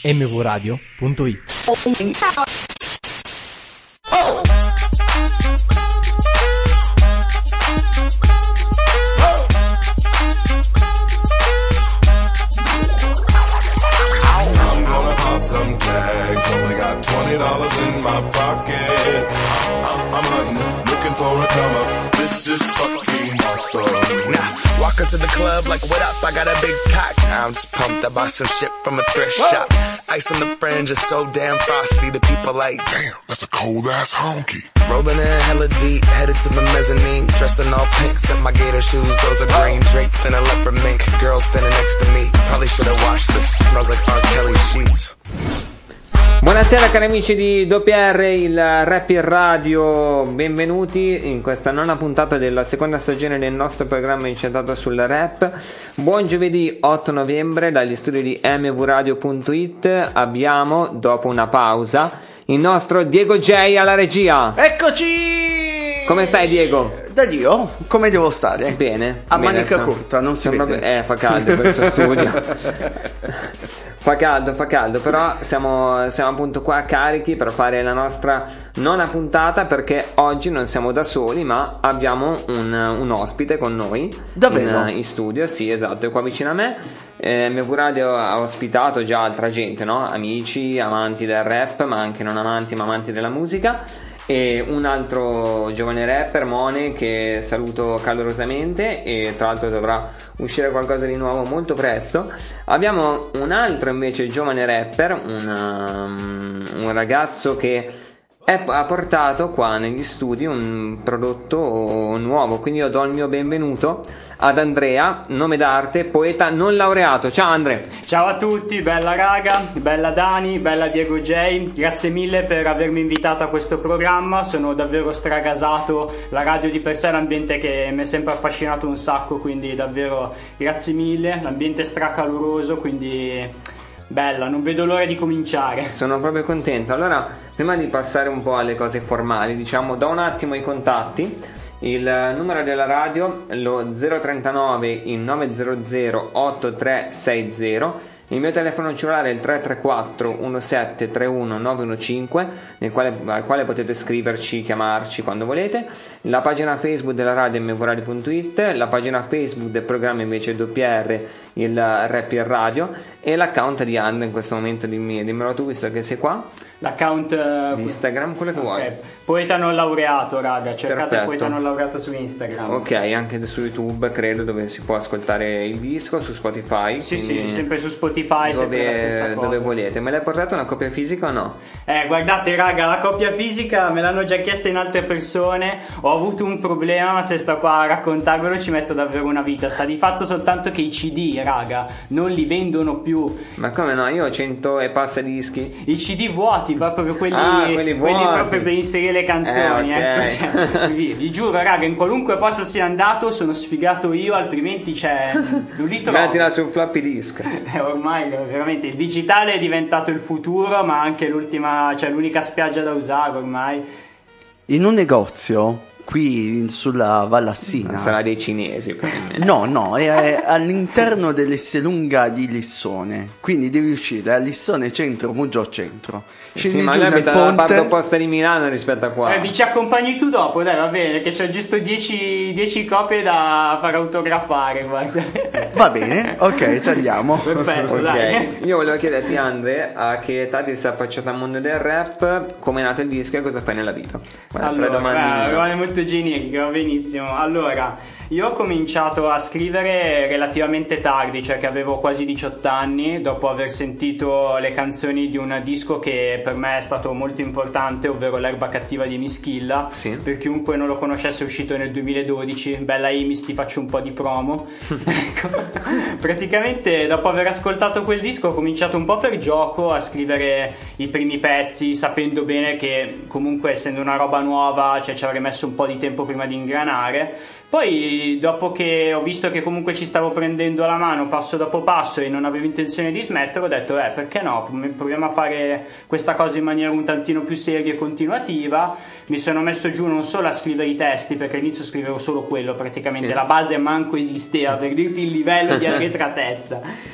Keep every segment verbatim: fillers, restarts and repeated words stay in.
emme vu radio punto it. Some tags, only got twenty dollars in my pocket. I'm, I'm hunting, looking for a come up. This is fucking awesome. Now, walk into the club like, what up? I got a big cock. I'm just pumped. I bought some shit from a thrift Whoa. shop. Ice on the fringe is so damn frosty. The people like, damn, that's a cold ass honky. Rolling in hella deep, headed to the mezzanine. Dressed in all pink, set my gator shoes. Those are green, draped in a leopard mink. Girl standing next to me. Probably should have washed this. Smells like R. Kelly sheets. Buonasera cari amici di W R, il Rap in Radio, benvenuti in questa nona puntata della seconda stagione del nostro programma incentrato sul rap. Buon giovedì otto novembre dagli studi di emme vu radio punto it. Abbiamo, dopo una pausa, il nostro Diego J alla regia. Eccoci! Come stai Diego? Da Dio, come devo stare? Bene. A bene, manica sono, corta, non si vede. vede. Eh, fa caldo questo studio. Fa caldo, fa caldo, però siamo, siamo appunto qua carichi per fare la nostra nona puntata, perché oggi non siamo da soli, ma abbiamo un, un ospite con noi. Davvero? In, in studio, sì, esatto, è qua vicino a me. eh, emme vu Radio ha ospitato già altra gente, no? Amici, amanti del rap, ma anche non amanti, ma amanti della musica. E un altro giovane rapper, Mone, che saluto calorosamente, e tra l'altro dovrà uscire qualcosa di nuovo molto presto. Abbiamo un altro invece giovane rapper, un, um, un ragazzo che è, ha portato qua negli studi un prodotto nuovo, quindi io do il mio benvenuto ad Andrea, nome d'arte, poeta non laureato. Ciao Andre. Ciao a tutti, bella raga, bella Dani, bella Diego J, grazie mille per avermi invitato a questo programma, sono davvero stragasato, la radio di per sé è un ambiente che mi è sempre affascinato un sacco, quindi davvero grazie mille, l'ambiente è stracaloroso, quindi bella, non vedo l'ora di cominciare. Sono proprio contento. Allora, prima di passare un po' alle cose formali, diciamo, do un attimo i contatti. Il numero della radio, lo zero trentanove il nove zero zero otto tre sei zero. Il mio telefono cellulare è il tre tre quattro uno sette tre uno nove uno cinque, nel quale, al quale potete scriverci, chiamarci quando volete. La pagina Facebook della radio emme vu radio punto it, la pagina Facebook del programma invece W R, il Rap in Radio, e l'account di And in questo momento. Dimmi, dimmelo tu, visto che sei qua. L'account uh, di Instagram, quello che okay. vuoi. Poeta non laureato, raga, cercate Perfetto. Poeta non laureato su Instagram. Ok, anche su YouTube credo, dove si può ascoltare il disco, su Spotify. Sì, sì, sempre su Spotify, sempre la stessa dove, cosa. dove volete. Me l'hai portata una copia fisica o no? Eh, guardate raga, la copia fisica me l'hanno già chiesta in altre persone. Ho avuto un problema, ma se sto qua a raccontarvelo ci metto davvero una vita. Sta di fatto soltanto che i C D, raga, non li vendono più. Ma come no? Io ho cento e passa dischi. I C D vuoti, proprio quelli, ah, quelli, quelli proprio per inserire le canzoni. eh, okay. ecco, cioè, vi, vi giuro raga, in qualunque posto sia andato sono sfigato io, altrimenti c'è non li trovo. Mettila sul floppy disk. eh, ormai veramente il digitale è diventato il futuro, ma anche l'ultima, cioè l'unica spiaggia da usare ormai. In un negozio qui sulla Vallassina. Sarà dei cinesi probabilmente. No, no, è all'interno dell'Esselunga di Lissone. Quindi devi uscire a Lissone centro, Muggiò centro. Scendi sì, ma giù noi nel abita la parte ponte. opposta di Milano rispetto a qua. Eh, mi ci accompagni tu dopo, dai, va bene, che c'ho giusto dieci copie da far autografare, guarda. Va bene, ok, ci andiamo. Perfetto, Ok, dai. io volevo chiederti Andre, a che età ti sei affacciato al mondo del rap, come è nato il disco e cosa fai nella vita? Guarda, tre Allora, domandine. eh, domande molto generiche, va benissimo. Allora, io ho cominciato a scrivere relativamente tardi, cioè che avevo quasi diciotto anni, dopo aver sentito le canzoni di un disco che per me è stato molto importante, ovvero L'erba cattiva di Mischilla. Sì. Per chiunque non lo conoscesse, è uscito nel duemiladodici. Bella Imis, ti faccio un po' di promo. Ecco. Praticamente dopo aver ascoltato quel disco ho cominciato un po' per gioco a scrivere i primi pezzi, sapendo bene che comunque essendo una roba nuova, cioè ci avrei messo un po' di tempo prima di ingranare. Poi dopo che ho visto che comunque ci stavo prendendo la mano passo dopo passo e non avevo intenzione di smettere, ho detto eh perché no, proviamo a fare questa cosa in maniera un tantino più seria e continuativa. Mi sono messo giù non solo a scrivere i testi, perché all'inizio scrivevo solo quello praticamente, sì. La base manco esisteva, per dirti il livello di arretratezza.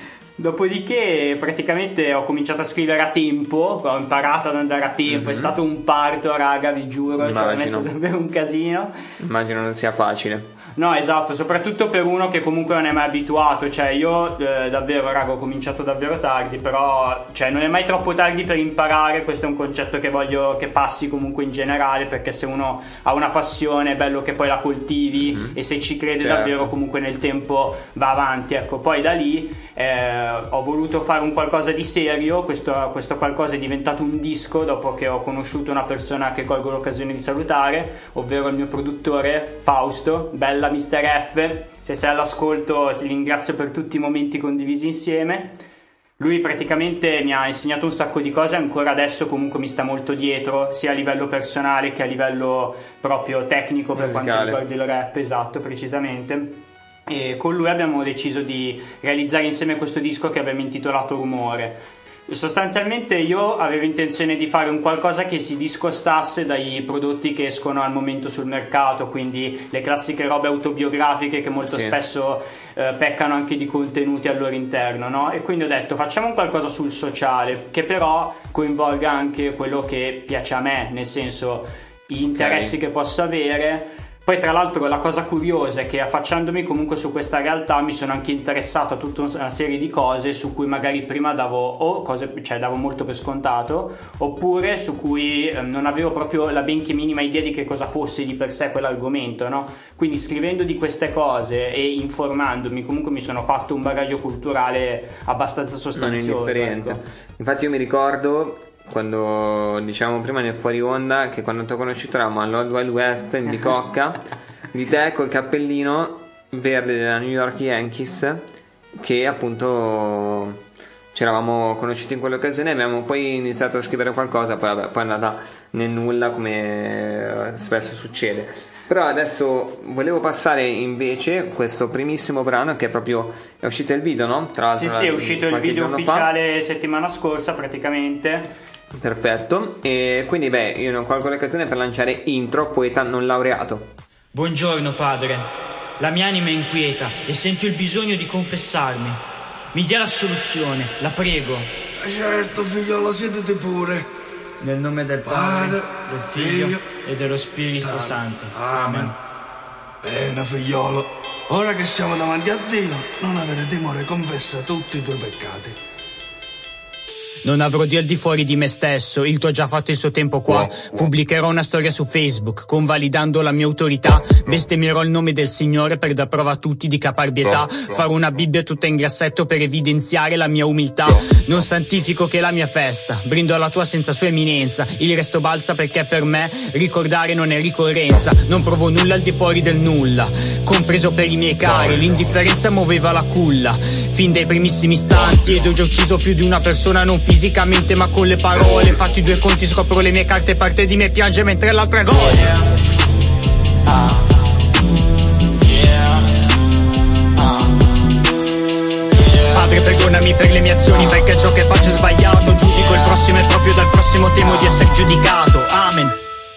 Dopodiché praticamente ho cominciato a scrivere a tempo, ho imparato ad andare a tempo, mm-hmm. È stato un parto, raga, vi giuro, ci ho messo davvero un casino. Immagino non sia facile. No, esatto, soprattutto per uno che comunque non è mai abituato, cioè io eh, davvero, raga, ho cominciato davvero tardi, però cioè non è mai troppo tardi per imparare, questo è un concetto che voglio che passi comunque in generale, perché se uno ha una passione è bello che poi la coltivi, mm-hmm. E se ci crede certo. davvero comunque nel tempo va avanti, ecco. Poi da lì eh, ho voluto fare un qualcosa di serio, questo, questo qualcosa è diventato un disco dopo che ho conosciuto una persona che colgo l'occasione di salutare, ovvero il mio produttore Fausto, bella mister F, se sei all'ascolto ti ringrazio per tutti i momenti condivisi insieme. Lui praticamente mi ha insegnato un sacco di cose, ancora adesso comunque mi sta molto dietro, sia a livello personale che a livello proprio tecnico per musicale. Quanto riguarda il rap, esatto, precisamente. E con lui abbiamo deciso di realizzare insieme questo disco che abbiamo intitolato Rumore. Sostanzialmente io avevo intenzione di fare un qualcosa che si discostasse dai prodotti che escono al momento sul mercato, quindi le classiche robe autobiografiche che molto sì. spesso eh, peccano anche di contenuti al loro interno, no? E quindi ho detto facciamo un qualcosa sul sociale che però coinvolga anche quello che piace a me, nel senso gli interessi okay. che posso avere. Poi tra l'altro la cosa curiosa è che affacciandomi comunque su questa realtà mi sono anche interessato a tutta una serie di cose su cui magari prima davo o cose, cioè davo molto per scontato, oppure su cui eh, non avevo proprio la benché minima idea di che cosa fosse di per sé quell'argomento, no? Quindi scrivendo di queste cose e informandomi comunque mi sono fatto un bagaglio culturale abbastanza sostanzioso. Non indifferente. Ecco. Infatti io mi ricordo quando dicevamo prima nel fuori onda che quando ti ho conosciuto eravamo all'Old Wild West in Bicocca di te col cappellino verde della New York Yankees, che appunto ci eravamo conosciuti in quell'occasione e abbiamo poi iniziato a scrivere qualcosa, poi vabbè, poi è andata nel nulla come spesso succede. Però adesso volevo passare invece questo primissimo brano che è proprio è uscito il video, no? Tra l'altro sì sì è uscito il video ufficiale fa. settimana scorsa praticamente. Perfetto, e quindi beh, io non colgo l'occasione per lanciare Intro, poeta non laureato. Buongiorno padre, la mia anima è inquieta e sento il bisogno di confessarmi. Mi dia la soluzione, la prego. Certo figliolo, siediti pure. Nel nome del Padre, padre del Figlio, figlio e dello Spirito Santo, Santo. Amen. Bene figliolo, ora che siamo davanti a Dio, non avere timore, confessa tutti i tuoi peccati. Non avrò Dio al di fuori di me stesso, il tuo ha già fatto il suo tempo qua. Pubblicherò una storia su Facebook, convalidando la mia autorità. Bestemmierò il nome del Signore per dar prova a tutti di caparbietà. Farò una Bibbia tutta in grassetto per evidenziare la mia umiltà. Non santifico che la mia festa, brindo alla tua senza sua eminenza. Il resto balza perché per me ricordare non è ricorrenza. Non provo nulla al di fuori del nulla, compreso per i miei cari. L'indifferenza muoveva la culla fin dai primissimi istanti, ed ho già ucciso più di una persona, non fisicamente ma con le parole. Fatti i due conti, scopro le mie carte, parte di me piange mentre l'altra gode. Yeah. Ah. Yeah. Ah. Yeah. Padre perdonami per le mie azioni, perché ciò che faccio è sbagliato. Giudico il prossimo e proprio dal prossimo temo di essere giudicato. Amen.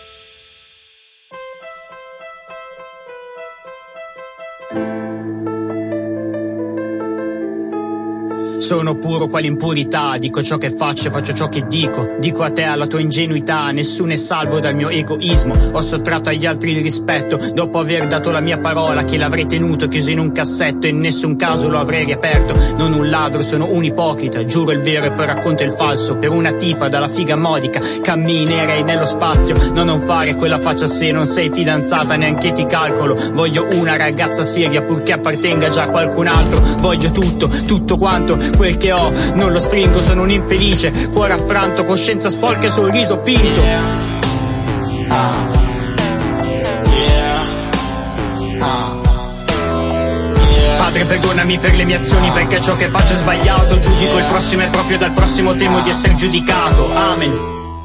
Sono puro quale impurità, dico ciò che faccio e faccio ciò che dico. Dico a te alla tua ingenuità, nessuno è salvo dal mio egoismo. Ho sottratto agli altri il rispetto, dopo aver dato la mia parola che l'avrei tenuto chiuso in un cassetto e in nessun caso lo avrei riaperto. Non un ladro, sono un ipocrita, giuro il vero e poi racconto il falso. Per una tipa dalla figa modica camminerei nello spazio. No, non fare quella faccia se non sei fidanzata, neanche ti calcolo. Voglio una ragazza seria purché appartenga già a qualcun altro. Voglio tutto, tutto quanto quel che ho, non lo stringo, sono un infelice, cuore affranto, coscienza sporca e sorriso finto. Yeah. Ah. Yeah. Ah. Yeah. Padre perdonami per le mie azioni, perché ciò che faccio è sbagliato. Giudico il prossimo e proprio dal prossimo temo di essere giudicato. Amen.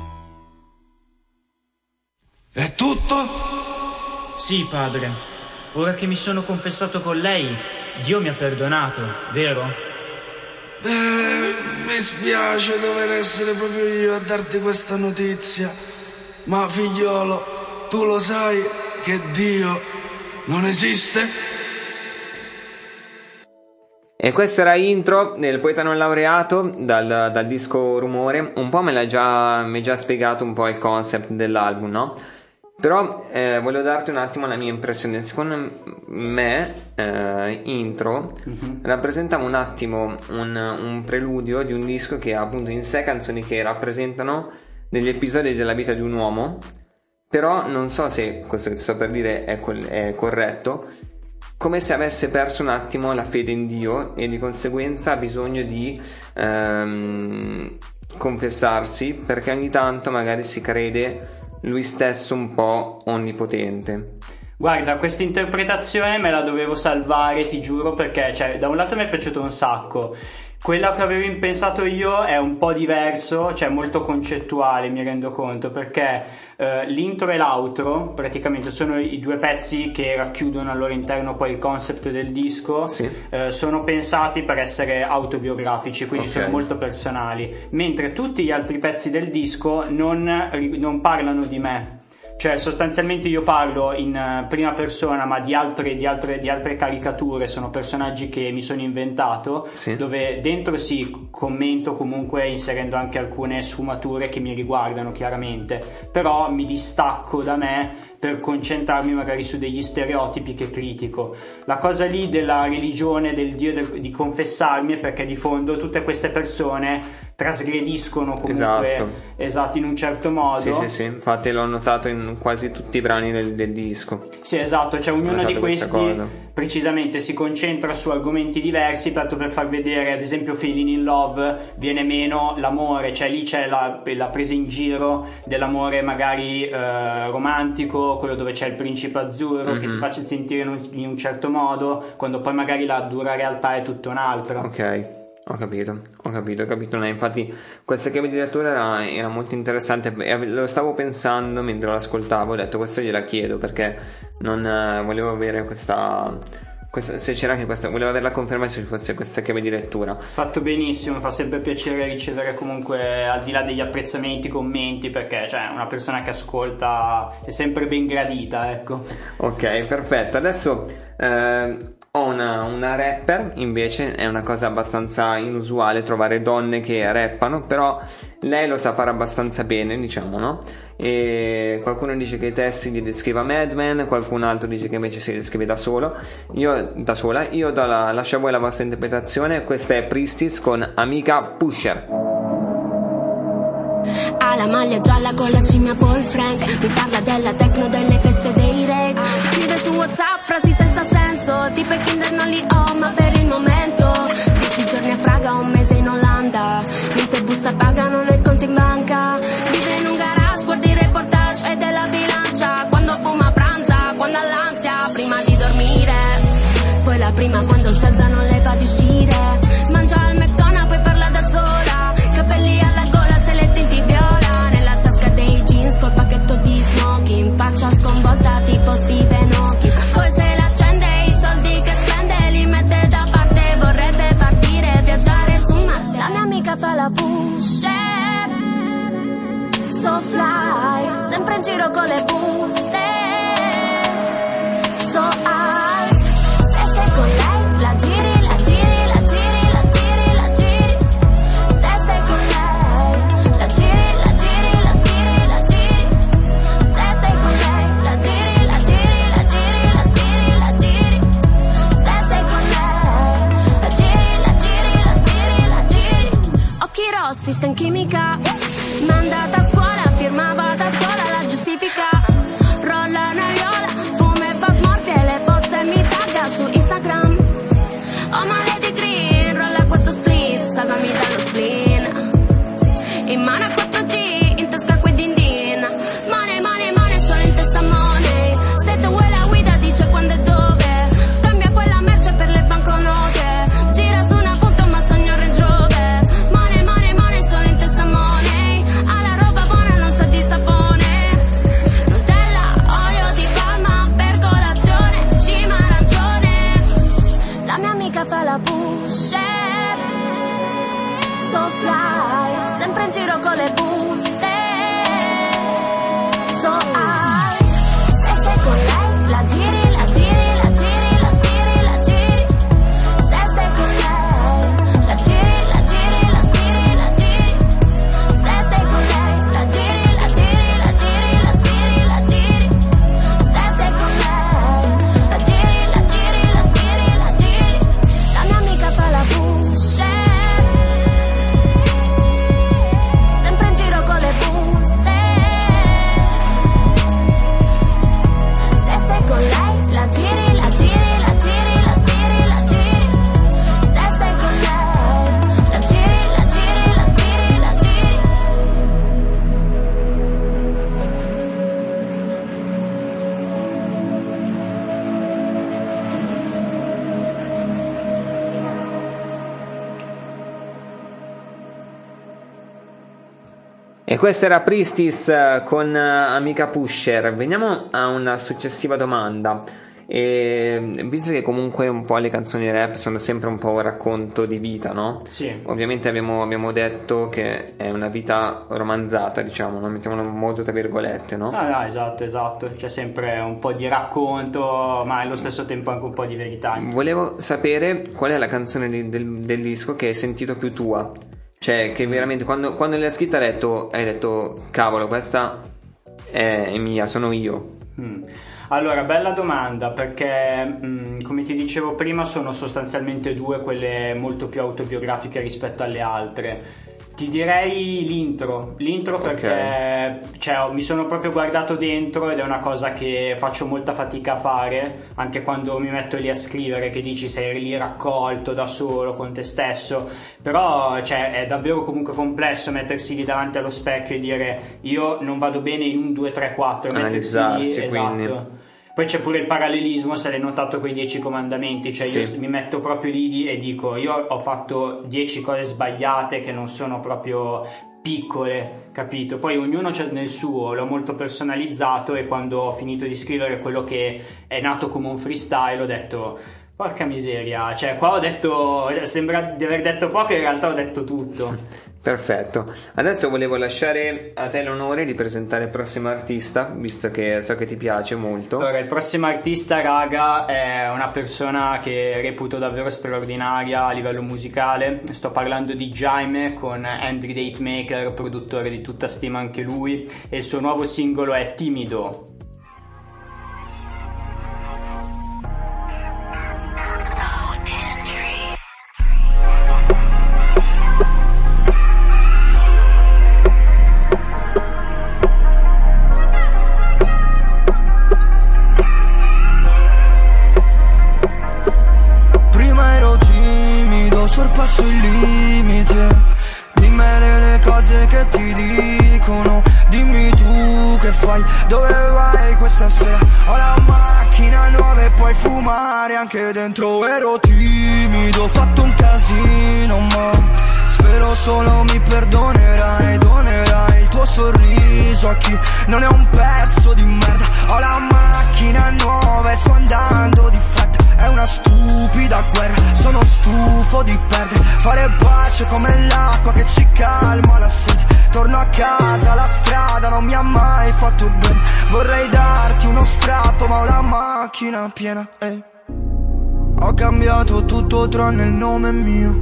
È tutto? Sì padre, ora che mi sono confessato con lei, Dio mi ha perdonato, vero? Eh, mi spiace dover essere proprio io a darti questa notizia, ma figliolo, tu lo sai che Dio non esiste? E questa era intro del Poeta non laureato dal, dal disco Rumore. Un po' me l'ha già, mi ha già spiegato un po' il concept dell'album, no? Però eh, volevo darti un attimo la mia impressione. Secondo me eh, intro mm-hmm. rappresentava un attimo un, un preludio di un disco che ha appunto in sé canzoni che rappresentano degli episodi della vita di un uomo. Però non so se questo che ti sto per dire è, quel, è corretto, come se avesse perso un attimo la fede in Dio e di conseguenza ha bisogno di ehm, confessarsi, perché ogni tanto magari si crede lui stesso un po' onnipotente. Guarda, questa interpretazione me la dovevo salvare, ti giuro, perché cioè, da un lato mi è piaciuto un sacco. Quello che avevo pensato io è un po' diverso, cioè molto concettuale, mi rendo conto, perché eh, l'intro e l'outro praticamente sono i due pezzi che racchiudono al loro interno poi il concept del disco. Sì. eh, sono pensati per essere autobiografici, quindi okay. sono molto personali, mentre tutti gli altri pezzi del disco non, non parlano di me. Cioè sostanzialmente io parlo in uh, prima persona, ma di altre, di, altre, di altre caricature, sono personaggi che mi sono inventato, sì. dove dentro sì commento comunque inserendo anche alcune sfumature che mi riguardano chiaramente, però mi distacco da me per concentrarmi magari su degli stereotipi che critico. La cosa lì della religione, del Dio, del, di confessarmi è perché di fondo tutte queste persone trasgrediscono comunque esatto. esatto in un certo modo. Sì sì sì, infatti l'ho notato in quasi tutti i brani del, del disco. Sì esatto, cioè ognuno di questi precisamente si concentra su argomenti diversi, tanto per far vedere, ad esempio Feeling in Love viene meno l'amore, cioè lì c'è la, la presa in giro dell'amore magari eh, romantico, quello dove c'è il principe azzurro mm-hmm. che ti faccia sentire in un, in un certo modo, quando poi magari la dura realtà è tutto un'altra. Ok. Ho capito, ho capito, ho capito. No, infatti questa chiave di lettura era, era molto interessante e lo stavo pensando mentre lo ascoltavo, ho detto questo gliela chiedo perché non eh, volevo avere questa, questa se c'era anche questa, volevo avere la conferma se ci fosse questa chiave di lettura. Fatto benissimo, fa sempre piacere ricevere comunque al di là degli apprezzamenti, commenti, perché cioè una persona che ascolta è sempre ben gradita, ecco. Ok, perfetto. Adesso eh, ho una, una rapper, invece è una cosa abbastanza inusuale trovare donne che rappano, però lei lo sa fare abbastanza bene, diciamo, no? E qualcuno dice che i testi li descriva Madman, qualcun altro dice che invece si descrive da solo, io da sola. Io do la, lascio a voi la vostra interpretazione. Questa è Priestess con Amica Pusher. Ha la maglia gialla con la scimmia boyfriend, mi parla della techno, delle feste, dei rave. Scrive su WhatsApp frasi senza senso, tipo Kinder non li ho ma per il momento. Dieci giorni a Praga, un mese in Olanda, niente busta pagano nel conto in banca. Vive in un garage, guarda i reportage e della bilancia. Quando fuma pranza, quando ha l'ansia prima di dormire. Poi la prima quando il senza non le va di uscire. Mangia al McDonald's, poi parla da sola. Capelli alla gola, se le tinti viola. Nella tasca dei jeans col pacchetto di smoking. Faccia sconvolta tipo Steven Hawking. Poi se l'accende i soldi che spende li mette da parte. Vorrebbe partire, viaggiare su Marte. La mia amica fa la pusher, so fly, sempre in giro con le buste, so high. Se sei con lei la giri, la giri, la giri, la stiri, la giri. Se sei con lei la giri, la giri, la stiri, la giri. Se sei con lei la giri, la giri, la giri, la stiri, la giri. Se sei con lei la giri, la giri, la stiri, la giri. Occhi rossi, sta in chimica, mandata a scuola, firmava da sola, la giustifica. Rolla una viola, fuma e fa smorfie, le posta e mi tagga su Instagram. Oh ma Lady Green, rolla questo split, salvami dallo spleen. In mano a quattro G, in tasca quei din din. Money, money, money, solo in testa money. Se tu vuoi la guida dice quando e dove. Scambia quella merce per le banconote. Gira su una punta ma sogno Range Rover. Money, money, money, solo in testa E questa era Priestis con Amica Pusher. Veniamo a una successiva domanda. E visto che comunque un po' le canzoni rap sono sempre un po' un racconto di vita, no? Sì. Ovviamente abbiamo, abbiamo detto che è una vita romanzata, diciamo, non mettiamolo molto tra virgolette, no? Ah, no, esatto, esatto. C'è sempre un po' di racconto, ma allo stesso tempo anche un po' di verità. Volevo sapere qual è la canzone di, del, del disco che hai sentito più tua. Cioè, che veramente quando, quando l'hai scritta hai detto, hai detto cavolo, questa è mia, sono io. Mm. Allora, bella domanda, perché mh, come ti dicevo prima sono sostanzialmente due quelle molto più autobiografiche rispetto alle altre. Ti direi l'intro, l'intro perché okay. cioè, mi sono proprio guardato dentro ed è una cosa che faccio molta fatica a fare, anche quando mi metto lì a scrivere, che dici sei lì raccolto da solo con te stesso, però cioè, è davvero comunque complesso mettersi lì davanti allo specchio e dire io non vado bene in un, due, tre, quattro, analizzarsi, lì, quindi esatto. Poi c'è pure il parallelismo, se l'hai notato, con i dieci comandamenti, cioè io sì. mi metto proprio lì e dico io ho fatto dieci cose sbagliate che non sono proprio piccole, capito? Poi ognuno c'è nel suo, l'ho molto personalizzato e quando ho finito di scrivere quello che è nato come un freestyle ho detto porca miseria, cioè qua ho detto, sembra di aver detto poco, in realtà ho detto tutto. Perfetto, adesso volevo lasciare a te l'onore di presentare il prossimo artista, visto che so che ti piace molto. Allora, il prossimo artista, raga, è una persona che reputo davvero straordinaria a livello musicale. Sto parlando di Jaime con Andrew Datemaker, produttore di tutta stima anche lui, e il suo nuovo singolo è Timido. Sorpasso il limite, dimmene le cose che ti dicono, dimmi tu che fai, dove vai questa sera, ho la macchina nuova e puoi fumare anche dentro, ero timido, ho fatto un casino ma spero solo mi perdonerai, donerai il tuo sorriso a chi non è un pezzo di merda, ho la macchina nuova e sto andando di fretta, è una stupida guerra, sono stufo di perdere, fare pace come l'acqua che ci calma la sete, torno a casa, la strada non mi ha mai fatto bene, vorrei darti uno strappo ma ho la macchina piena, eh. Ho cambiato tutto tranne il nome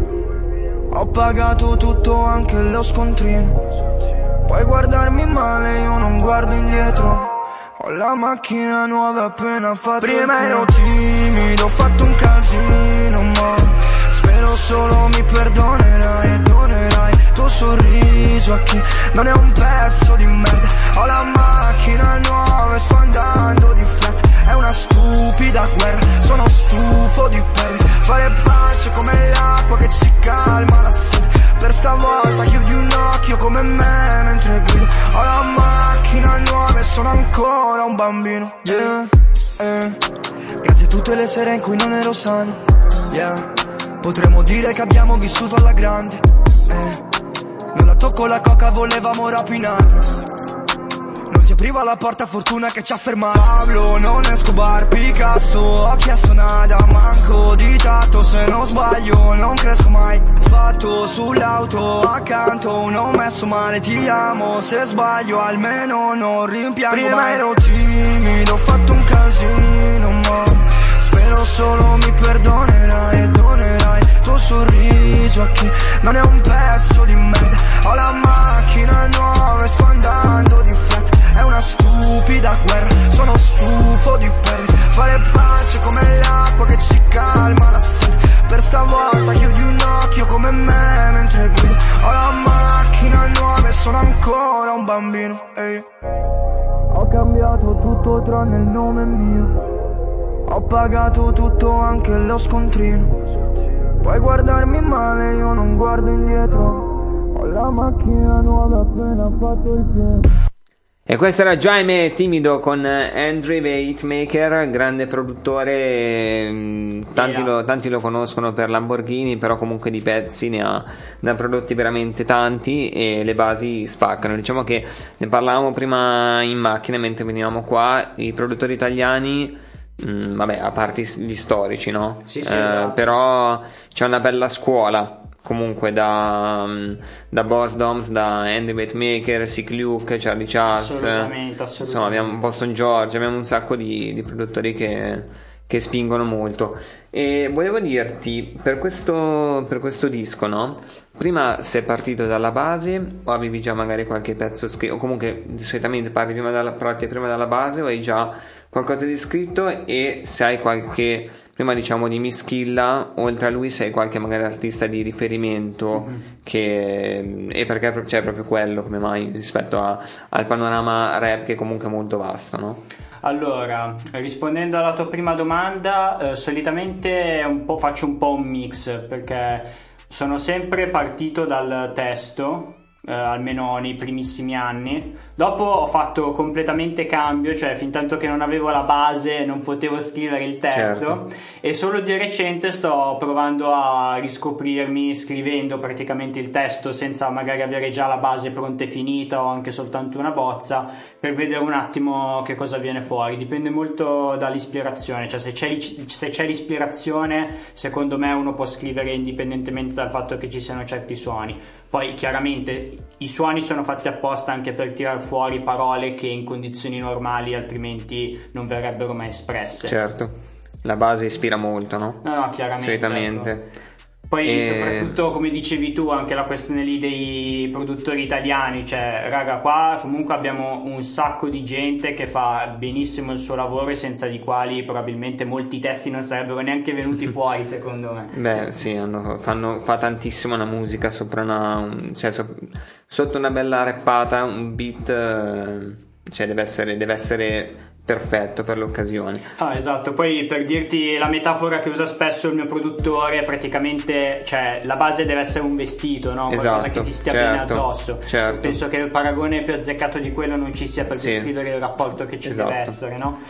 mio, ho pagato tutto anche lo scontrino, puoi guardarmi male io non guardo indietro, ho la macchina nuova appena fatta. Prima ero timido, ho fatto un casino ma spero solo mi perdonerai e donerai il tuo sorriso a chi non è un pezzo di merda, ho la macchina nuova e sto andando di fretta, è una stupida guerra, sono stufo di perdere, fare pace come l'acqua che ci calma la sete, per stavolta chiudi un occhio come me mentre guido, ho la macchina nuova e sono ancora un bambino, yeah, eh. Grazie a tutte le sere in cui non ero sano, yeah, potremmo dire che abbiamo vissuto alla grande, eh. Non la tocco la coca, volevamo rapinare, non si apriva la porta, fortuna che ci ha fermato. Pablo, non Escobar, Picasso, ho chiesto nada, manco di tatto, se non sbaglio non cresco mai. Fatto sull'auto accanto, non messo male, ti amo, se sbaglio almeno non rimpiango. Prima mai ero timido, ho fatto un casino ma spero solo mi perdonerai e donerai il tuo sorriso a chi non è un pezzo di merda, ho la macchina nuova e sto andando di fretta, è una stupida guerra, sono stufo di perdere, fare pace come l'acqua che ci calma la sete, per stavolta chiudi un occhio come me mentre guido, ho la macchina nuova e sono ancora un bambino, ehi. Ho cambiato tutto tranne il nome mio, ho pagato tutto anche lo scontrino, puoi guardarmi male io non guardo indietro, ho la macchina nuova appena fatto il pieno. E questo era Jaime Timido con Andre the Hitmaker, grande produttore, tanti lo, tanti lo conoscono per Lamborghini, però comunque di pezzi ne ha, ne ha prodotti veramente tanti e le basi spaccano. Diciamo che ne parlavamo prima in macchina mentre venivamo qua, i produttori italiani, mh, vabbè, a parte gli storici, no? Sì, sì, eh, esatto. Però c'è una bella scuola comunque da, da Boss Doms, da Andy Beatmaker, Sick Luke, Charlie Charles, Assolutamente, assolutamente. insomma abbiamo Boston George, abbiamo un sacco di, di produttori che, che spingono molto. E volevo dirti, per questo, per questo disco, no? Prima sei partito dalla base o avevi già magari qualche pezzo scritto, o comunque solitamente parti prima dalla, parti prima dalla base o hai già qualcosa di scritto, e se hai qualche, prima diciamo di Mischilla, oltre a lui sei qualche magari artista di riferimento, mm-hmm. che e perché c'è proprio quello, come mai rispetto a, al panorama rap che comunque è molto vasto, no? Allora, rispondendo alla tua prima domanda, eh, solitamente un po' faccio un po' un mix, perché sono sempre partito dal testo, eh, almeno nei primissimi anni. Dopo ho fatto completamente cambio, cioè fin tanto che non avevo la base non potevo scrivere il testo, certo. E solo di recente sto provando a riscoprirmi scrivendo praticamente il testo senza magari avere già la base pronta e finita o anche soltanto una bozza, per vedere un attimo che cosa viene fuori. Dipende molto dall'ispirazione, cioè se c'è, se c'è l'ispirazione, secondo me uno può scrivere indipendentemente dal fatto che ci siano certi suoni. Poi chiaramente i suoni sono fatti apposta anche per tirar fuori parole che in condizioni normali altrimenti non verrebbero mai espresse. Certo, la base ispira molto, no? No, no, chiaramente. Solitamente. Ecco. Poi e... soprattutto, come dicevi tu, anche la questione lì dei produttori italiani, cioè raga, qua comunque abbiamo un sacco di gente che fa benissimo il suo lavoro e senza di quali probabilmente molti testi non sarebbero neanche venuti fuori, secondo me. Beh sì, hanno, fanno, fa tantissimo la musica sopra una, cioè so, sotto una bella rappata, un beat, cioè deve essere, deve essere perfetto per l'occasione. Ah, esatto. Poi per dirti la metafora che usa spesso il mio produttore, praticamente, cioè la base deve essere un vestito, no? Qualcosa esatto, che ti stia certo, bene addosso. Certo. Penso che il paragone più azzeccato di quello non ci sia per sì. descrivere il rapporto che ci esatto. deve essere, no?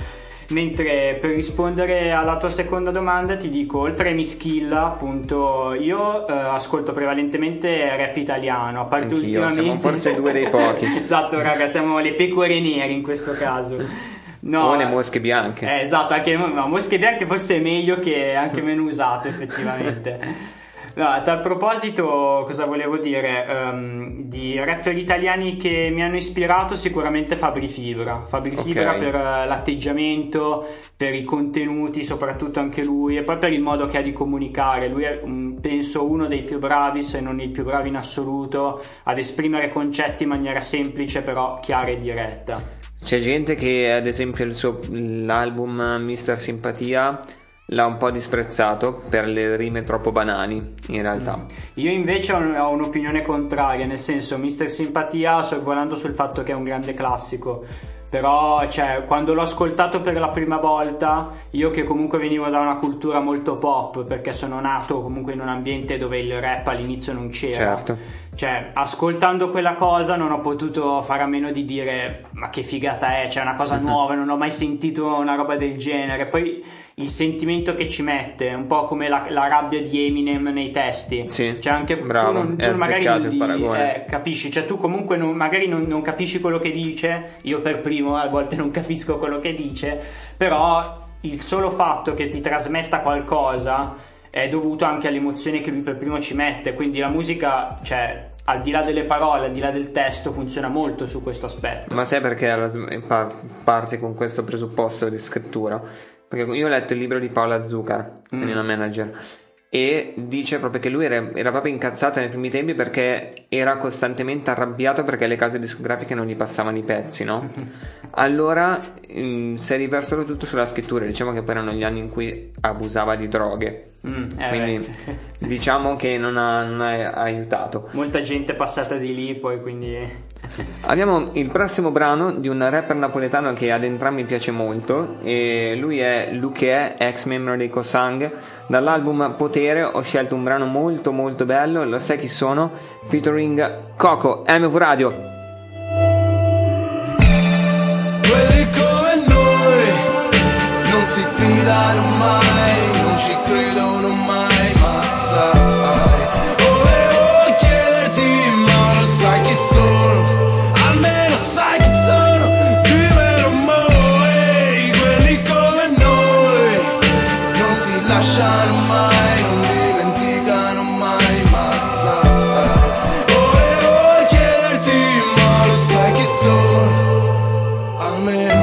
Mentre per rispondere alla tua seconda domanda ti dico, oltre a Mischilla, appunto, io eh, ascolto prevalentemente rap italiano, a parte Anch'io, ultimamente siamo forse due dei pochi. Esatto, raga, siamo le pecore nere in questo caso. No, o le mosche bianche. Eh, esatto, anche no, mosche bianche forse è meglio, che anche meno usato effettivamente. No, a tal proposito, cosa volevo dire? Um, di rapper italiani che mi hanno ispirato, sicuramente Fabri Fibra. Fabri okay. Fibra per uh, l'atteggiamento, per i contenuti, soprattutto anche lui, e poi per il modo che ha di comunicare. Lui è, um, penso, uno dei più bravi, se non il più bravo in assoluto, ad esprimere concetti in maniera semplice, però chiara e diretta. C'è gente che, ad esempio, il suo, l'album mister Simpatia l'ha un po' disprezzato per le rime troppo banali, in realtà. Io invece ho un'opinione contraria, nel senso, mister Simpatia, sorvolando sul fatto che è un grande classico, però cioè quando l'ho ascoltato per la prima volta, io che comunque venivo da una cultura molto pop, perché sono nato comunque in un ambiente dove il rap all'inizio non c'era, certo. Cioè, ascoltando quella cosa non ho potuto fare a meno di dire ma che figata è, cioè una cosa nuova, non ho mai sentito una roba del genere. Poi il sentimento che ci mette, un po' come la, la rabbia di Eminem nei testi, sì, cioè anche bravo, tu, non, tu magari non il di, paragone. Eh, capisci, cioè tu comunque non, magari non, non capisci quello che dice, io per primo a volte non capisco quello che dice, però il solo fatto che ti trasmetta qualcosa è dovuto anche alle emozioni che lui per primo ci mette, quindi la musica, cioè al di là delle parole, al di là del testo, funziona molto su questo aspetto. Ma sai perché parte con questo presupposto di scrittura? Perché io ho letto il libro di Paola Zuccar, mm. una manager, e dice proprio che lui era, era proprio incazzato nei primi tempi perché era costantemente arrabbiato perché le case discografiche non gli passavano i pezzi, no? Allora mh, si è riversato tutto sulla scrittura. Diciamo che poi erano gli anni in cui abusava di droghe, mm, eh quindi beh. diciamo che non ha, non ha aiutato. Molta gente è passata di lì poi, quindi... Abbiamo il prossimo brano di un rapper napoletano che ad entrambi piace molto, e lui è Luché, ex membro dei Cosang. Dall'album Potere ho scelto un brano molto molto bello, lo sai chi sono? Featuring Coco, M V Radio. si fidano mai, non ci credono mai, ma sai, volevo chiederti, ma lo sai chi sono, almeno sai chi sono, dimmelo mai, quelli come noi, non si lasciano mai, non dimenticano mai, ma sai, volevo chiederti, ma lo sai chi sono, almeno.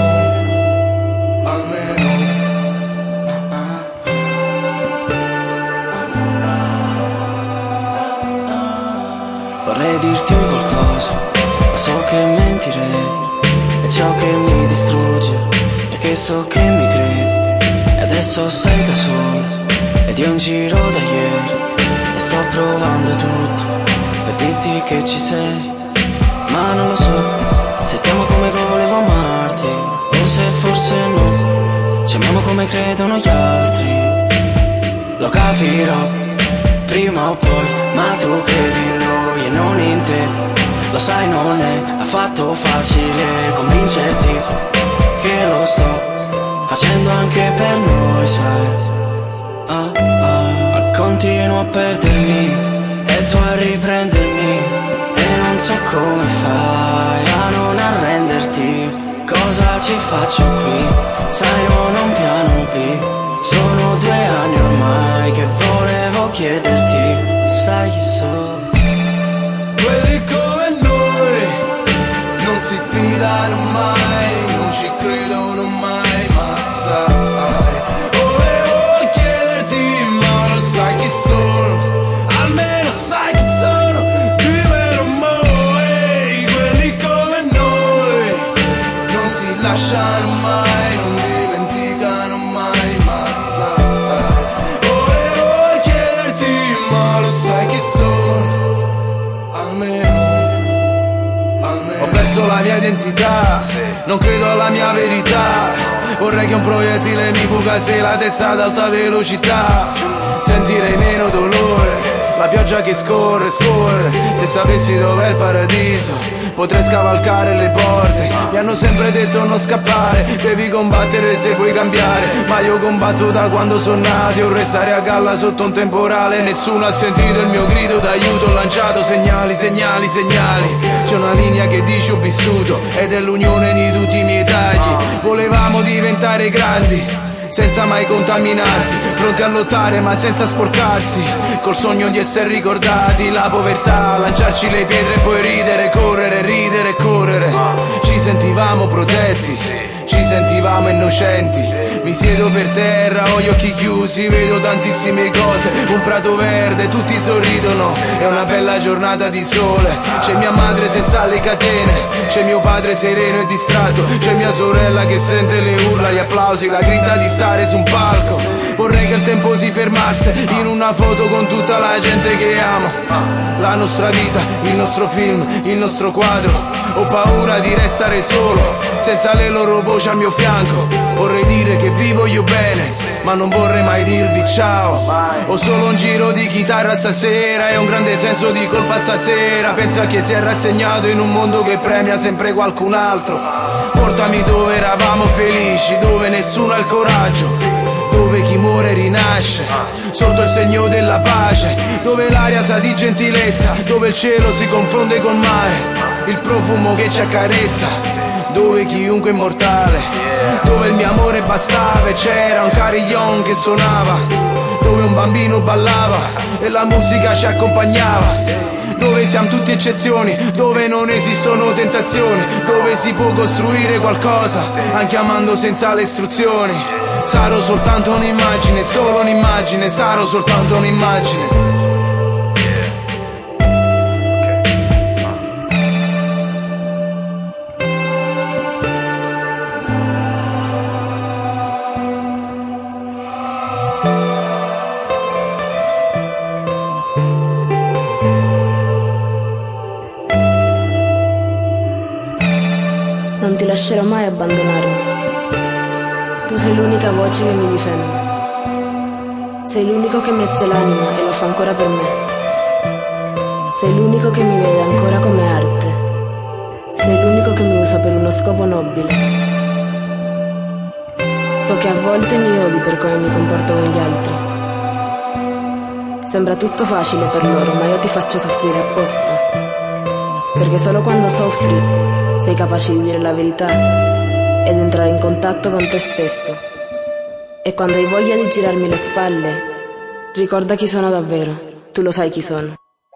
Vorrei dirti qualcosa, ma so che mentirei, è ciò che mi distrugge, e che so che mi credi, e adesso sei da sola, ed io in giro da ieri, e sto provando tutto, per dirti che ci sei, ma non lo so, se ti amo come volevo amarti, o se forse no, ci amiamo come credono gli altri, lo capirò, prima o poi, ma tu credi in lui e non in te, lo sai non è affatto facile convincerti che lo sto facendo anche per noi, sai, ah, ah. Continuo a perdermi e tu a riprendermi, e non so come fai a non arrenderti, cosa ci faccio qui, sai non ho un piano B, sono due anni ormai che volevo chiederti, sai chi sono. Quelli come noi non si fidano mai, non ci credono mai, ma sai, volevo chiederti, ma lo sai chi sono, almeno sai chi sono, dimmelo mai, quelli come noi non si lasciano mai, non dimenticano mai, ma sai, volevo chiederti, ma lo sai chi sono, almeno, almeno. Ho perso la mia identità, non credo alla mia verità, vorrei che un proiettile mi bucasse la testa ad alta velocità, sentirei meno dolore, la pioggia che scorre, scorre, se sapessi dov'è il paradiso potrei scavalcare le porte, mi hanno sempre detto non scappare, devi combattere se vuoi cambiare, ma io combatto da quando sono nato, io restare a galla sotto un temporale, nessuno ha sentito il mio grido d'aiuto, ho lanciato segnali, segnali, segnali, c'è una linea che dice ho vissuto, ed è l'unione di tutti i miei tagli, volevamo diventare grandi, senza mai contaminarsi, pronti a lottare ma senza sporcarsi, col sogno di essere ricordati, la povertà, lanciarci le pietre e poi ridere, correre, ridere e correre, ci sentivamo protetti, ci sentivamo innocenti, mi siedo per terra, ho gli occhi chiusi, vedo tantissime cose, un prato verde, tutti sorridono, è una bella giornata di sole, c'è mia madre senza le catene, c'è mio padre sereno e distratto, c'è mia sorella che sente le urla, gli applausi, la grinta di stare su un palco, vorrei che il tempo si fermasse in una foto con tutta la gente che amo, la nostra vita, il nostro film, il nostro quadro, ho paura di restare solo, senza le loro voci al mio fianco, vorrei dire che vi voglio bene, ma non vorrei mai dirvi ciao, ho solo un giro di chitarra stasera e un grande senso di colpa stasera, penso a chi si è rassegnato in un mondo che premia sempre qualcun altro, portami dove eravamo felici, dove nessuno ha il coraggio, dove chi muore rinasce, sotto il segno della pace, dove l'aria sa di gentilezza, dove il cielo si confonde col mare, il profumo che ci accarezza, dove chiunque è immortale, dove il mio amore bastava e c'era un carillon che suonava, dove un bambino ballava e la musica ci accompagnava, dove siamo tutti eccezioni, dove non esistono tentazioni, dove si può costruire qualcosa anche amando senza le istruzioni, sarò soltanto un'immagine, solo un'immagine, sarò soltanto un'immagine. Non ti lascerò mai abbandonarmi. Tu sei l'unica voce che mi difende. Sei l'unico che mette l'anima e lo fa ancora per me. Sei l'unico che mi vede ancora come arte. Sei l'unico che mi usa per uno scopo nobile. So che a volte mi odi per come mi comporto con gli altri. Sembra tutto facile per loro, ma io ti faccio soffrire apposta. Perché solo quando soffri sei capace di dire la verità ed entrare in contatto con te stesso. E quando hai voglia di girarmi le spalle, ricorda chi sono davvero. Tu lo sai chi sono.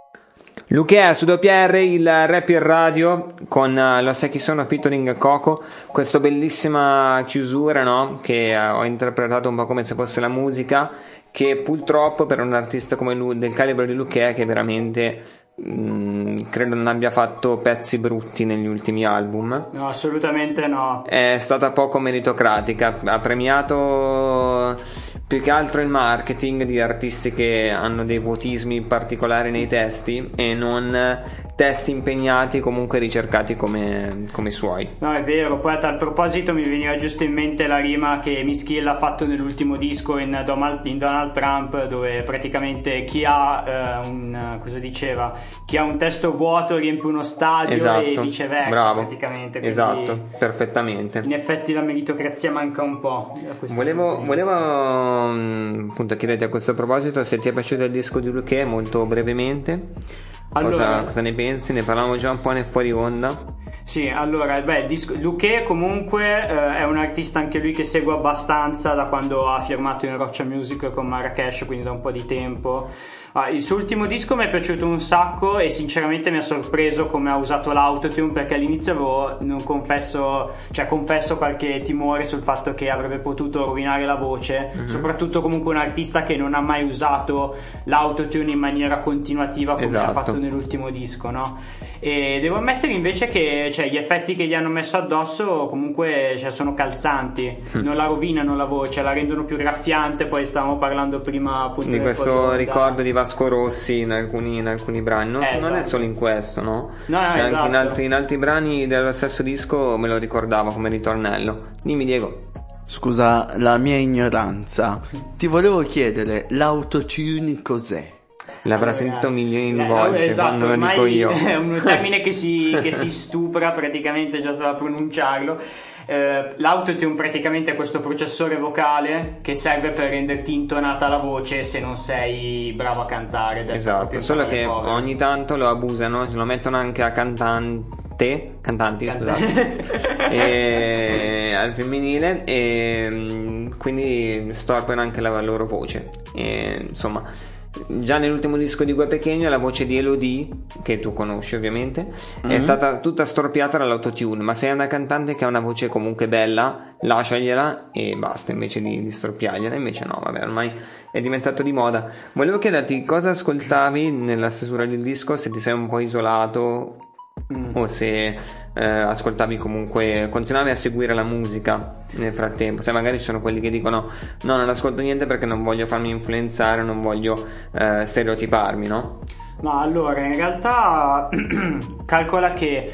Luchè su W R, il rap in radio con uh, Lo sai chi sono featuring Coco, questa bellissima chiusura, no? Che uh, ho interpretato un po' come se fosse la musica, che purtroppo per un artista come lui, del calibro di Luchè, che veramente mh, credo non abbia fatto pezzi brutti negli ultimi album. No, assolutamente no. È stata poco meritocratica, ha premiato più che altro il marketing di artisti che hanno dei vuotismi particolari nei testi e non testi impegnati, comunque ricercati come, come i suoi. No, è vero. Poi a tal proposito mi veniva giusto in mente la rima che Miskill ha fatto nell'ultimo disco in Donald, in Donald Trump, dove praticamente chi ha eh, un cosa diceva chi ha un testo vuoto riempie uno stadio, esatto, e viceversa. Bravo. Praticamente. Esatto, perfettamente. In effetti la meritocrazia manca un po'. Volevo, volevo appunto chiederti a questo proposito se ti è piaciuto il disco di Luchè, molto brevemente. Allora, cosa, cosa ne pensi? Ne parlavamo già un po' nel fuori onda. Sì, allora, beh, disco, Luchè comunque eh, è un artista anche lui che seguo abbastanza da quando ha firmato in Roccia Music con Marrakesh, quindi da un po' di tempo. Ah, il suo ultimo disco mi è piaciuto un sacco e sinceramente mi ha sorpreso come ha usato l'autotune, perché all'inizio avevo, non confesso, cioè confesso qualche timore sul fatto che avrebbe potuto rovinare la voce, mm-hmm. soprattutto comunque un artista che non ha mai usato l'autotune in maniera continuativa come esatto. ha fatto nell'ultimo disco, no? E devo ammettere invece che cioè, gli effetti che gli hanno messo addosso comunque cioè, sono calzanti, mm. non la rovinano la voce, la rendono più graffiante. Poi stavamo parlando prima appunto di questo ricordo di Vasco Rossi in alcuni, in alcuni brani, non, eh, esatto. non è solo in questo, no? No, no, cioè, esatto. anche in altri, in altri brani dello stesso disco me lo ricordavo come ritornello. Dimmi Diego. Scusa la mia ignoranza, ti volevo chiedere, l'autotune cos'è? L'avrà sentito milioni di volte, esatto, quando lo dico io. È un termine che si, che si stupra praticamente già solo a pronunciarlo. Eh, l'autotune praticamente è questo processore vocale che serve per renderti intonata la voce se non sei bravo a cantare. Esatto, solo che povere. Ogni tanto lo abusano, lo mettono anche a cantante, cantanti Cantante. scusate, e, al femminile, e quindi storpiano anche la loro voce. E, insomma, già nell'ultimo disco di Gue Pequeno la voce di Elodie, che tu conosci ovviamente, mm-hmm. è stata tutta storpiata dall'autotune, ma sei una cantante che ha una voce comunque bella, lasciagliela e basta, invece di, di storpiargliela. Invece no, vabbè, ormai è diventato di moda. Volevo chiederti cosa ascoltavi nella stesura del disco, se ti sei un po' isolato mm. o se eh, ascoltavi comunque, continuavi a seguire la musica nel frattempo, se magari ci sono quelli che dicono no, non ascolto niente perché non voglio farmi influenzare, non voglio eh, stereotiparmi, no? No, allora in realtà calcola che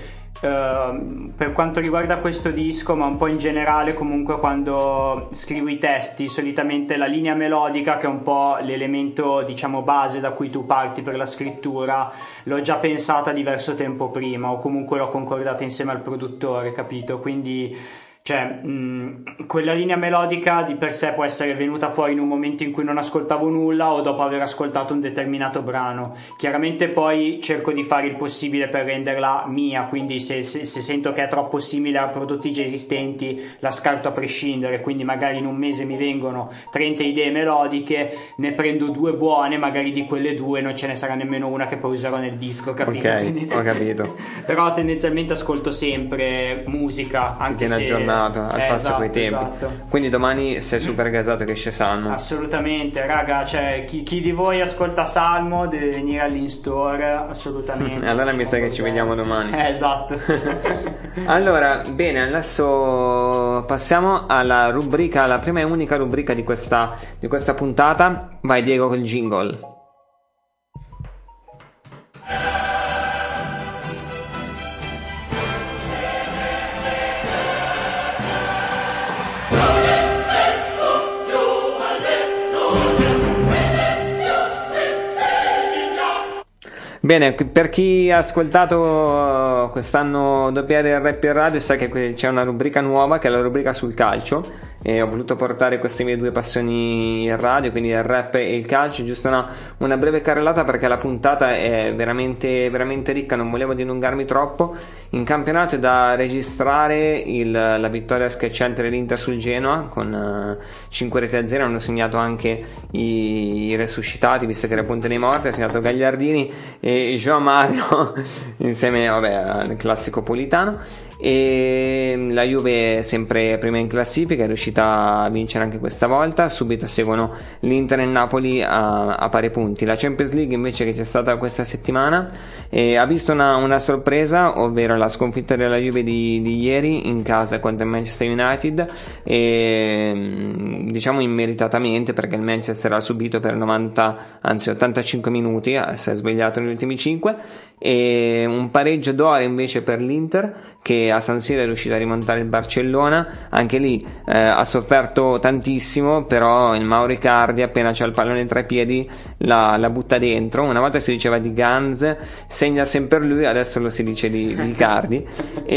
Uh, per quanto riguarda questo disco, ma un po' in generale, comunque quando scrivo i testi, solitamente la linea melodica, che è un po' l'elemento diciamo base da cui tu parti per la scrittura, l'ho già pensata diverso tempo prima, o comunque l'ho concordata insieme al produttore, capito? Quindi cioè mh, quella linea melodica di per sé può essere venuta fuori in un momento in cui non ascoltavo nulla o dopo aver ascoltato un determinato brano. Chiaramente poi cerco di fare il possibile per renderla mia, quindi se, se, se sento che è troppo simile a prodotti già esistenti la scarto a prescindere, quindi magari in un mese mi vengono trenta idee melodiche, ne prendo due buone, magari di quelle due non ce ne sarà nemmeno una che poi userò nel disco, capito? Ok, quindi... ho capito. Però tendenzialmente ascolto sempre musica, anche se aggiornato al eh, passo esatto, coi tempi, esatto. Quindi domani sei super gasato che esce Salmo. Assolutamente, raga, cioè chi, chi di voi ascolta Salmo deve venire all'in-store, assolutamente. Allora mi sa che ci vediamo domani. Eh, esatto. Allora, bene, adesso passiamo alla rubrica, alla prima e unica rubrica di questa, di questa puntata. Vai Diego col jingle. Bene, per chi ha ascoltato quest'anno W R Rap in Radio sa che c'è una rubrica nuova che è la rubrica sul calcio, e ho voluto portare queste mie due passioni in radio, quindi il rap e il calcio, giusto una, una breve carrellata perché la puntata è veramente, veramente ricca, non volevo dilungarmi troppo. In campionato è da registrare il, la vittoria schiacciante dell'Inter sul Genoa con uh, cinque reti a zero, hanno segnato anche i, i resuscitati, visto che era Ponte dei Morti, ha segnato Gagliardini e João Mario insieme vabbè, al classico Politano. E la Juve è sempre prima in classifica, è riuscita a vincere anche questa volta. Subito seguono l'Inter e il Napoli a, a pari punti. La Champions League invece, che c'è stata questa settimana, eh, ha visto una, una sorpresa, ovvero la sconfitta della Juve di, di ieri in casa contro il Manchester United, e, diciamo immeritatamente, perché il Manchester ha subito per novanta anzi ottantacinque minuti, si è svegliato negli ultimi cinque, e un pareggio d'oro invece per l'Inter, che a San Siro è riuscito a rimontare il Barcellona. Anche lì eh, ha sofferto tantissimo, però il Mauro Icardi, appena c'ha il pallone tra i piedi, la, la butta dentro. Una volta si diceva di Gans, segna sempre lui, adesso lo si dice di, di Icardi.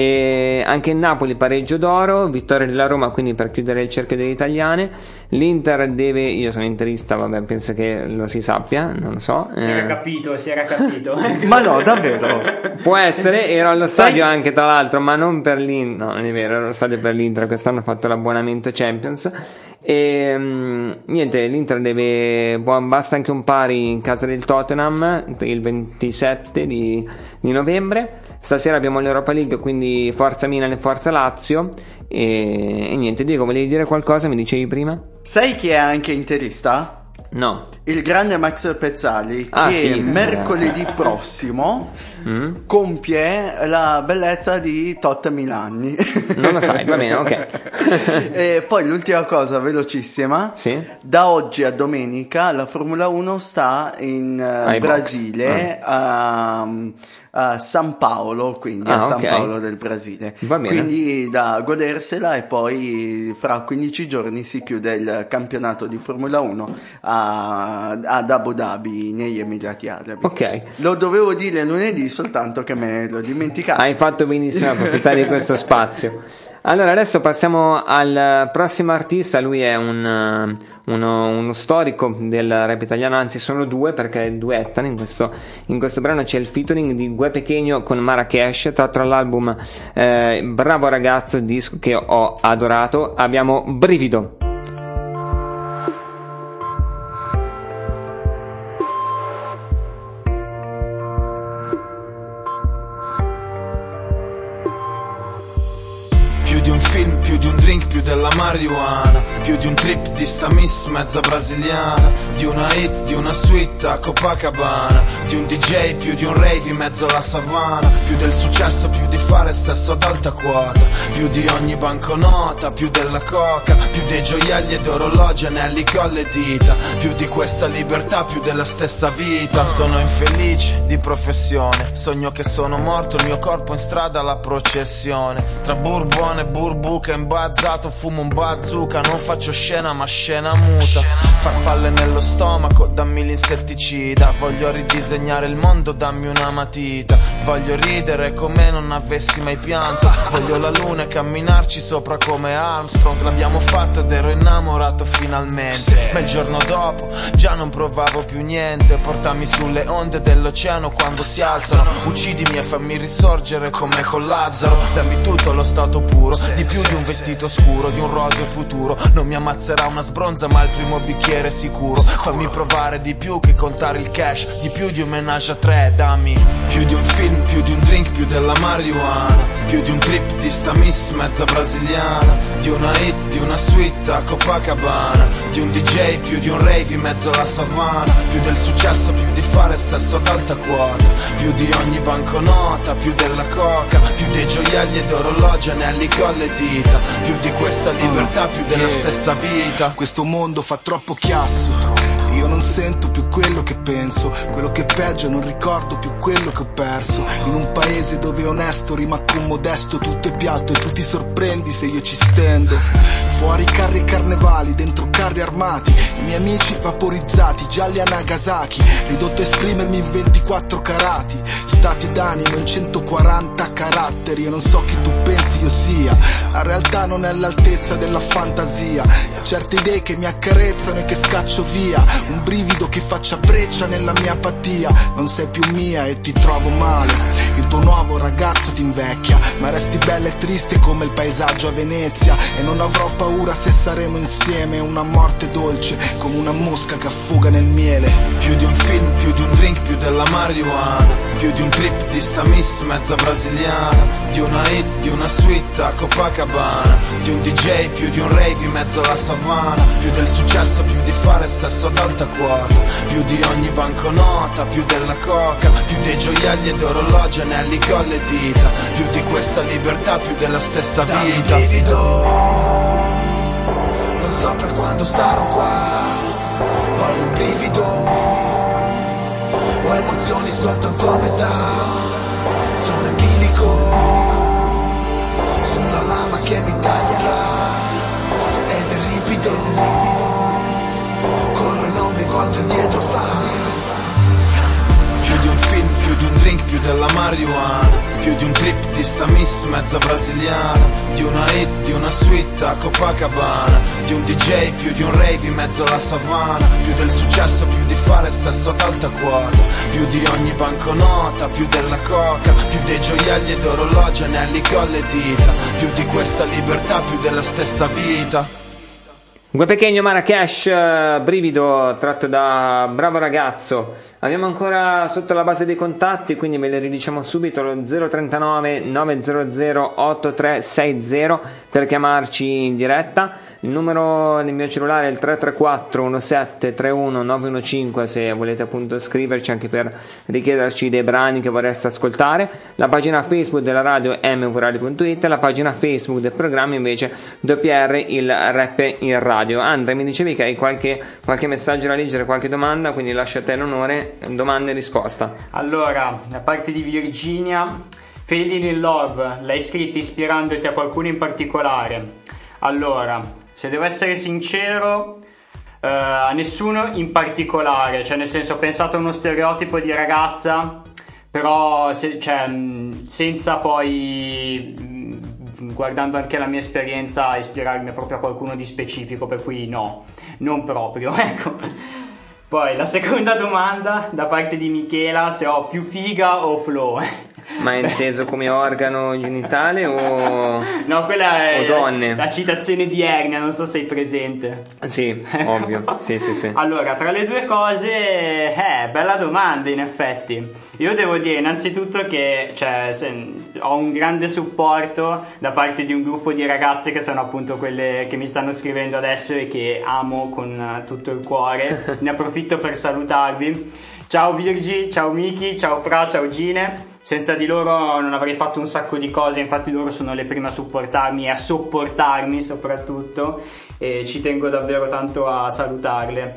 E anche in Napoli pareggio d'oro, vittoria della Roma, quindi per chiudere il cerchio delle italiane. L'Inter deve, io sono interista, vabbè, penso che lo si sappia, non lo so. Si era eh. capito, si era capito. Ma no, davvero? Può essere, ero allo stadio Sai... anche tra l'altro, ma non per l'Inter, no, non è vero, ero allo stadio per l'Inter, quest'anno ho fatto l'abbonamento Champions. E um, niente, l'Inter deve, basta anche un pari in casa del Tottenham il ventisette di, di novembre. Stasera abbiamo l'Europa League, quindi forza Milan e forza Lazio. E, e niente, Diego, volevi dire qualcosa? Mi dicevi prima? Sai chi è anche interista? No. Il grande Max Pezzali, ah, che sì. mercoledì prossimo mm. compie la bellezza di tot mila anni. Non lo sai, va bene, ok. E poi l'ultima cosa velocissima, sì? Da oggi a domenica la Formula uno sta in uh, Brasile, ah. um, a San Paolo, quindi ah, a San okay. Paolo del Brasile. Va bene. Quindi da godersela, e poi fra quindici giorni si chiude il campionato di Formula uno a, ad Abu Dhabi, negli Emirati Arabi. Ok. Lo dovevo dire lunedì, soltanto che me l'ho dimenticato. Hai fatto benissimo a approfittare di questo spazio. Allora, adesso passiamo al prossimo artista. Lui è un uno, uno storico del rap italiano, anzi sono due, perché duettano in questo, in questo brano. C'è il featuring di Gue Pequeno con Marrakesh, tratto dall'album eh, Bravo Ragazzo, disco che ho adorato. Abbiamo Brivido. Più di un film, più di un drink, più della marijuana, più di un trip di sta miss mezza brasiliana, di una hit, di una suite a Copacabana, di un D J, più di un rave in mezzo alla savana, più del successo, più di fare sesso ad alta quota, più di ogni banconota, più della coca, più dei gioielli ed orologi, anelli che ho alle dita, più di questa libertà, più della stessa vita. Sono infelice di professione, sogno che sono morto, il mio corpo in strada alla processione, tra bourbon e burbuca, imbazzato, fumo un bazooka, non faccio scena ma scena muta, farfalle nello stomaco, dammi l'insetticida, voglio ridisegnare il mondo, dammi una matita, voglio ridere come non avessi mai pianto, voglio la luna e camminarci sopra come Armstrong, l'abbiamo fatto ed ero innamorato finalmente, ma il giorno dopo già non provavo più niente, portami sulle onde dell'oceano quando si alzano, uccidimi e fammi risorgere come con Lazzaro, dammi tutto lo stato puro, di più di un vestito scuro, di un roseo futuro, non mi ammazzerà una sbronza ma il primo bicchiere sicuro, fammi provare di più che contare il cash, di più di un menage a tre, dammi più di un film, più di un drink, più della marijuana, più di un trip di sta miss mezza brasiliana, di una hit, di una suite a Copacabana, di un D J, più di un rave in mezzo alla savana, più del successo, più di fare sesso ad alta quota, più di ogni banconota, più della coca, più dei gioielli ed orologi, anelli che ho alle dita, più di questa libertà, più della stessa vita. Questo mondo fa troppo chiasso, Io non sento più quello che penso, quello che è peggio, non ricordo più quello che ho perso. In un paese dove onesto rima con modesto, tutto è piatto e tu ti sorprendi se io ci stendo. Fuori carri e carnevali, dentro carri armati, i miei amici vaporizzati, gialli a Nagasaki, ridotto a esprimermi in ventiquattro carati, stati d'animo in centoquaranta caratteri. Io non so chi tu pensi io sia, la realtà non è all'altezza della fantasia. E certe idee che mi accarezzano e che scaccio via, un brivido che faccia breccia nella mia apatia. Non sei più mia e ti trovo male, il tuo nuovo ragazzo ti invecchia, ma resti bella e triste come il paesaggio a Venezia. E non avrò paura se saremo insieme, una morte dolce come una mosca che affoga nel miele. Più di un film, più di un drink, più della marijuana, più di un trip di sta miss mezza brasiliana, di una hit, di una suite a Copacabana, di un D J, più di un rave in mezzo alla savana, più del successo, più di fare sesso ad alta quota, più di ogni banconota, più della coca, più dei gioielli ed orologi, anelli, colle e dita, più di questa libertà, più della stessa vita. Dammi brivido, non so per quanto starò qua, voglio un brivido, ho emozioni soltanto a metà, sono in bilico, su una lama che mi taglierà, ed è ripido, corro e non mi volto indietro fa. Più di un film, più di un drink, più della marijuana, più di un trip di sta miss mezza brasiliana, di una hit, di una suite a Copacabana, di un D J, più di un rave in mezzo alla savana, più del successo, più di fare sesso ad alta quota, più di ogni banconota, più della coca, più dei gioielli ed orologi, anelli, colle e dita, più di questa libertà, più della stessa vita. Gue Pequeno Marrakesh, brivido, tratto da Bravo Ragazzo. Abbiamo ancora sotto la base dei contatti, quindi ve le ridiciamo subito: lo zero trentanove novecento ottantatré sessanta per chiamarci in diretta. Il numero del mio cellulare è il tre tre quattro uno sette tre uno nove uno cinque, se volete appunto scriverci anche per richiederci dei brani che vorreste ascoltare. La pagina Facebook della radio è m v radio punto it, la pagina Facebook del programma invece W R il rap in radio. Andre, mi dicevi che hai qualche, qualche messaggio da leggere, qualche domanda, quindi lascio a te l'onore, domanda e risposta. Allora, da parte di Virginia: Falling in Love, l'hai scritta ispirandoti a qualcuno in particolare? Allora, se devo essere sincero, uh, a nessuno in particolare, cioè nel senso ho pensato a uno stereotipo di ragazza, però se, cioè, senza poi, guardando anche la mia esperienza, ispirarmi proprio a qualcuno di specifico, per cui no, non proprio, ecco. Poi la seconda domanda da parte di Michela: se ho più figa o flow. Ma è inteso come organo genitale o no, quella è o donne? La, la citazione di Ernia, non so se sei presente. Sì, ovvio. Sì, sì, sì. Allora, tra le due cose, eh, bella domanda in effetti. Io devo dire innanzitutto che cioè, se, ho un grande supporto da parte di un gruppo di ragazze che sono appunto quelle che mi stanno scrivendo adesso e che amo con tutto il cuore. Ne approfitto per salutarvi. Ciao Virgi, ciao Miki, ciao Fra, ciao Gine. Senza di loro non avrei fatto un sacco di cose, infatti loro sono le prime a supportarmi e a sopportarmi soprattutto, e ci tengo davvero tanto a salutarle.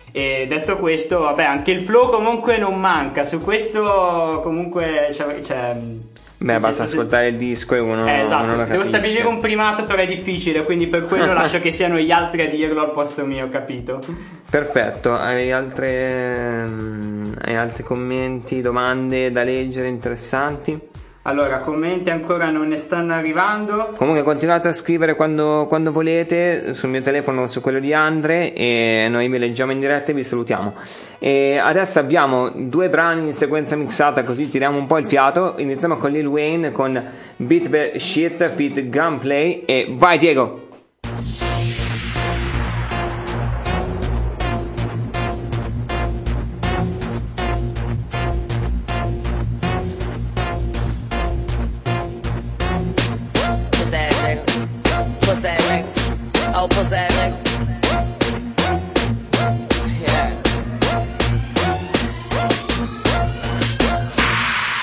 E detto questo, vabbè, anche il flow comunque non manca, su questo comunque c'è... c'è Beh, basta ascoltare se... il disco e uno, eh, esatto, uno lo devo capisce. Stabilire un primato, però è difficile, quindi per quello lascio che siano gli altri a dirlo al posto mio, capito? Perfetto, hai altre, hai altri commenti, domande da leggere interessanti? Allora, commenti ancora non ne stanno arrivando. Comunque continuate a scrivere quando, quando volete, sul mio telefono o su quello di Andre, e noi vi leggiamo in diretta e vi salutiamo. E adesso abbiamo due brani in sequenza mixata, così tiriamo un po' il fiato. Iniziamo con Lil Wayne con Beat the Shit feat Gunplay, e vai Diego!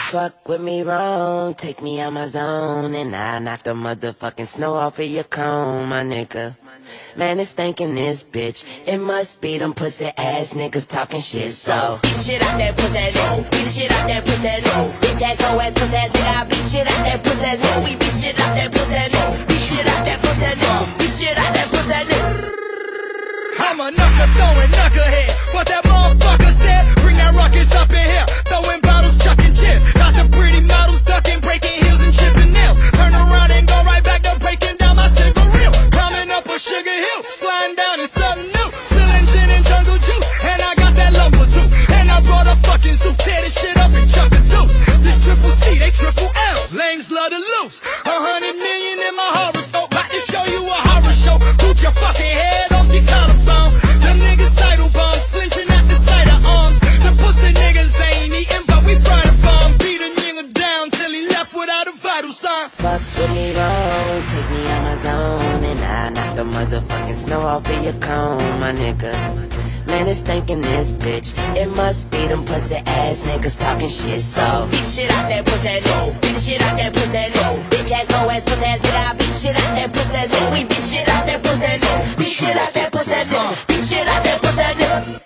Fuck with me wrong, take me out my zone, and I knock the motherfucking snow off of your cone, my nigga. Man, it's thinking this bitch. It must be them pussy ass niggas talking shit. So beat shit out that pussy ass nigga. Beat the shit out that pussy ass nigga. Bitch ass hoe ass pussy ass nigga. I beat shit out that pussy ass nigga. We beat shit out that pussy ass nigga. Beat shit out that pussy ass nigga. Beat shit out that pussy ass nigga. I'm a knuckle throwing knucklehead. What that motherfucker said. Bring that ruckus up in here. Throwing bottles, chucking chips. Got the pretty models ducking, breaking heels and chipping nails. Turn around and go right back to breaking down my cigarette. Climbing up a sugar hill, sliding down in something new. Spilling gin and jungle juice, and I got that lumber too. And I brought a fucking suit, tear this shit up and chuck a deuce. This triple C, they triple L, lames love to loose. A hundred million in my horoscope, about to show you a horror show. Boot your fucking head off your collarbone. Them niggas idle bombs, flinching at the sight of arms. The pussy niggas ain't eating, but we fry the bomb. Beat a nigga down till he left without a vital sign. Fuck with me wrong, take me out my zone, and I knock the motherfucking snow off of your cone, my nigga. Man, it's thinking this bitch. It must be them pussy ass niggas talking shit. So beat shit out that pussy ass nigga. Beat the shit out that pussy ass nigga. Bitch ass hoe ass pussy ass nigga. I beat shit out that pussy ass nigga. We beat shit out that pussy ass nigga. Beat shit out that pussy ass nigga. Beat shit out that pussy ass nigga.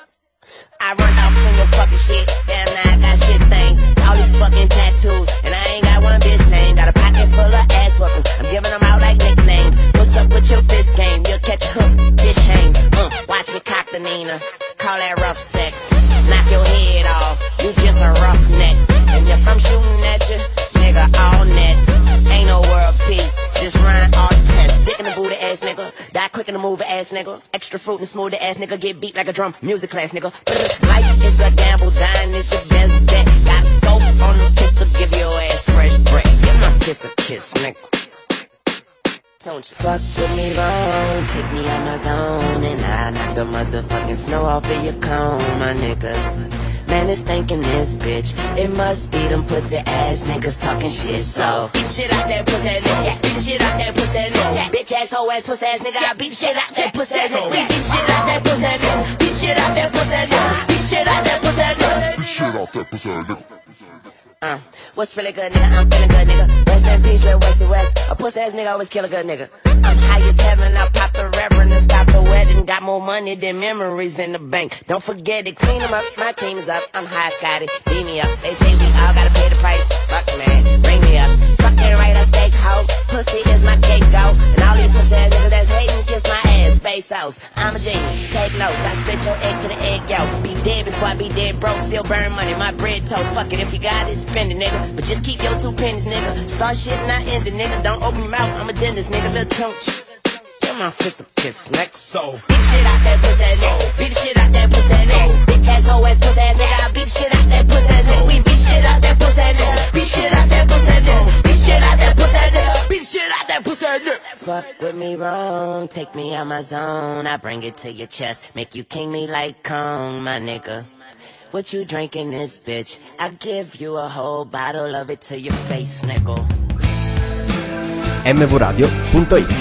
I run off from your fucking shit. Damn, now I got shit stains. All these fucking tattoos, and I ain't got one bitch name. Got a pocket full of ass whoopers. I'm giving them out like nicknames. What's up with your fist game? You'll catch a hook, bitch hang. Uh, watch me cock the Nina. Call that rough sex. Knock your head off. You just a roughneck. And if I'm shooting at you, nigga, all net. Ain't no world peace. Just run all tests. Dick in the booty ass nigga. Die quick in the movie ass nigga. Extra fruit and smooth ass nigga. Get beat like a drum. Music class nigga. Life is a gamble. Dying is your best bet. Got scope on the pistol. Give your ass fresh breath. Give my kiss a kiss, nigga. Don't you fuck with me wrong, take me out my zone, and I knock the motherfucking snow off of your cone, my nigga. Man, it's thinking this bitch. It must be them pussy ass niggas talking shit. So beat shit out that pussy ass nigga. Beat the shit out that pussy ass nigga. Bitch ass hoe ass pussy ass nigga. I beat shit out that pussy ass nigga. We beat shit out that pussy ass nigga. Beat shit out that pussy ass nigga. Beat shit out that pussy ass nigga. Beat shit out that pussy ass nigga. Uh, what's really good, nigga? I'm feeling good, nigga. Rest in peace, Lil Westy West. A pussy ass nigga always kill a good nigga. I'm high as heaven, I pop the reverend and stop the wedding. Got more money than memories in the bank. Don't forget it, clean them up. My team is up. I'm high, Scotty. Beat me up. They say we all gotta pay the price. Fuck man, bring me up. Fucking right, I steak hoe. Pussy is my scapegoat. And all these pussy ass niggas that's hating, kiss my ass. Space house. I'm a genius. Take notes. I spit your egg to the egg yolk. Be dead before I be dead broke. Still burn money. My bread toast. Fuck it, if you got it, spend it, nigga. But just keep your two pennies, nigga. Start shit and I end it, nigga. Don't open your mouth. I'm a dentist, nigga. Little chunch. Give my fist a kiss, next. So beat shit out that pussy ass nigga. Beat the shit out that pussy ass nigga. Bitch ass hoe ass pussy ass nigga. I beat shit out that pussy ass nigga. We beat shit out that pussy ass nigga. Beat shit out that pussy ass nigga. Beat shit out that pussy ass nigga. Beat shit out that pussy ass nigga. Fuck with me wrong, take me out my zone. I bring it to your chest, make you king me like Kong, my nigga. What you drinking this bitch? I give you a whole bottle of it to your face, nigga. M V radio punto it.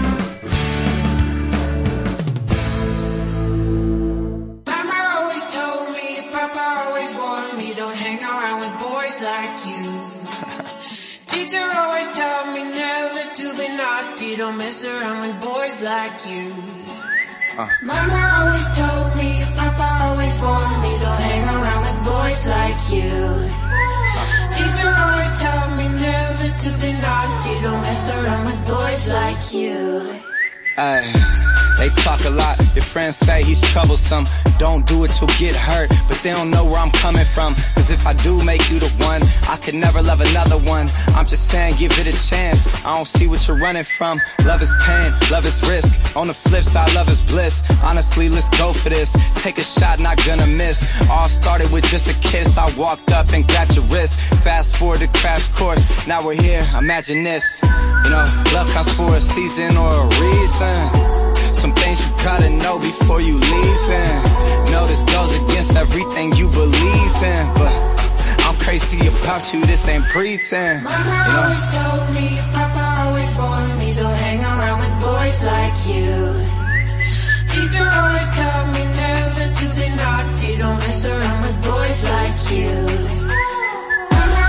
Mama always told me, Papa always warned me, don't hang around with boys like you. Teacher always told me never to be naughty, don't mess around with boys like you. Uh. Mama always told me, Papa always warned me, don't hang around with boys like you. Uh. Teacher always told me never to be naughty, don't mess around with boys like you. Ay, they talk a lot, your friends say he's troublesome. Don't do it, you'll get hurt, but they don't know where I'm coming from. Cause if I do make you the one, I could never love another one. I'm just saying, give it a chance, I don't see what you're running from. Love is pain, love is risk, on the flip side, love is bliss. Honestly, let's go for this, take a shot, not gonna miss. All started with just a kiss, I walked up and grabbed your wrist. Fast forward to crash course, now we're here, imagine this. You know, love comes for a season or a reason. Some things you gotta know before you leave in. Know this goes against everything you believe in, but I'm crazy about you, this ain't pretend. Mama you know? always told me, Papa always warned me, don't hang around with boys like you. Teacher always told me never to be naughty, don't mess around with boys like you. Mama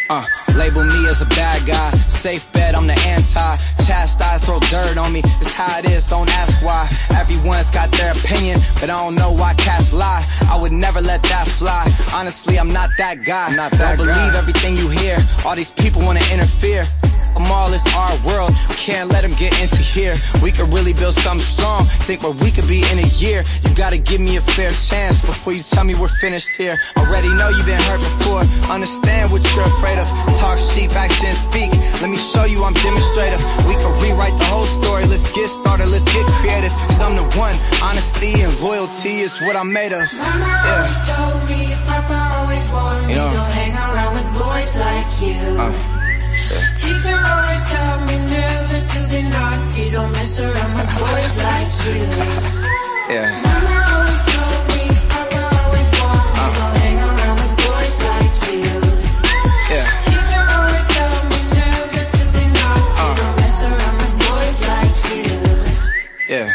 Uh, label me as a bad guy, safe bet I'm the anti, chastise, throw dirt on me, it's how it is, don't ask why. Everyone's got their opinion, but I don't know why cats lie. I would never let that fly, honestly I'm not that guy. Not that don't believe guy. Everything you hear, all these people wanna interfere. I'm all, it's our world, can't let them get into here. We could really build something strong, think where we could be in a year. You gotta give me a fair chance before you tell me we're finished here. Already know you've been hurt before, understand what you're afraid of. Talk sheep, action speak, let me show you I'm demonstrative. We can rewrite the whole story, let's get started, let's get creative. Cause I'm the one, honesty and loyalty is what I'm made of. Mama yeah. always told me, Papa always warned me, yeah. don't hang around with boys like you. uh. Teacher always told me never to be naughty, don't mess around with boys like you. Yeah. Mama always told me, Papa always warned me, uh. don't hang around with boys like you. Yeah. Teacher always told me never to be naughty, uh. don't mess around with boys like you. Yeah.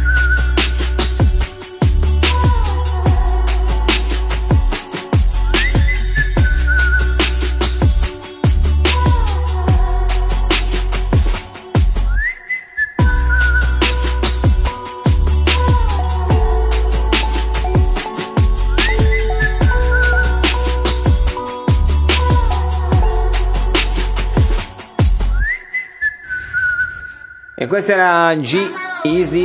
E questo era G-Eazy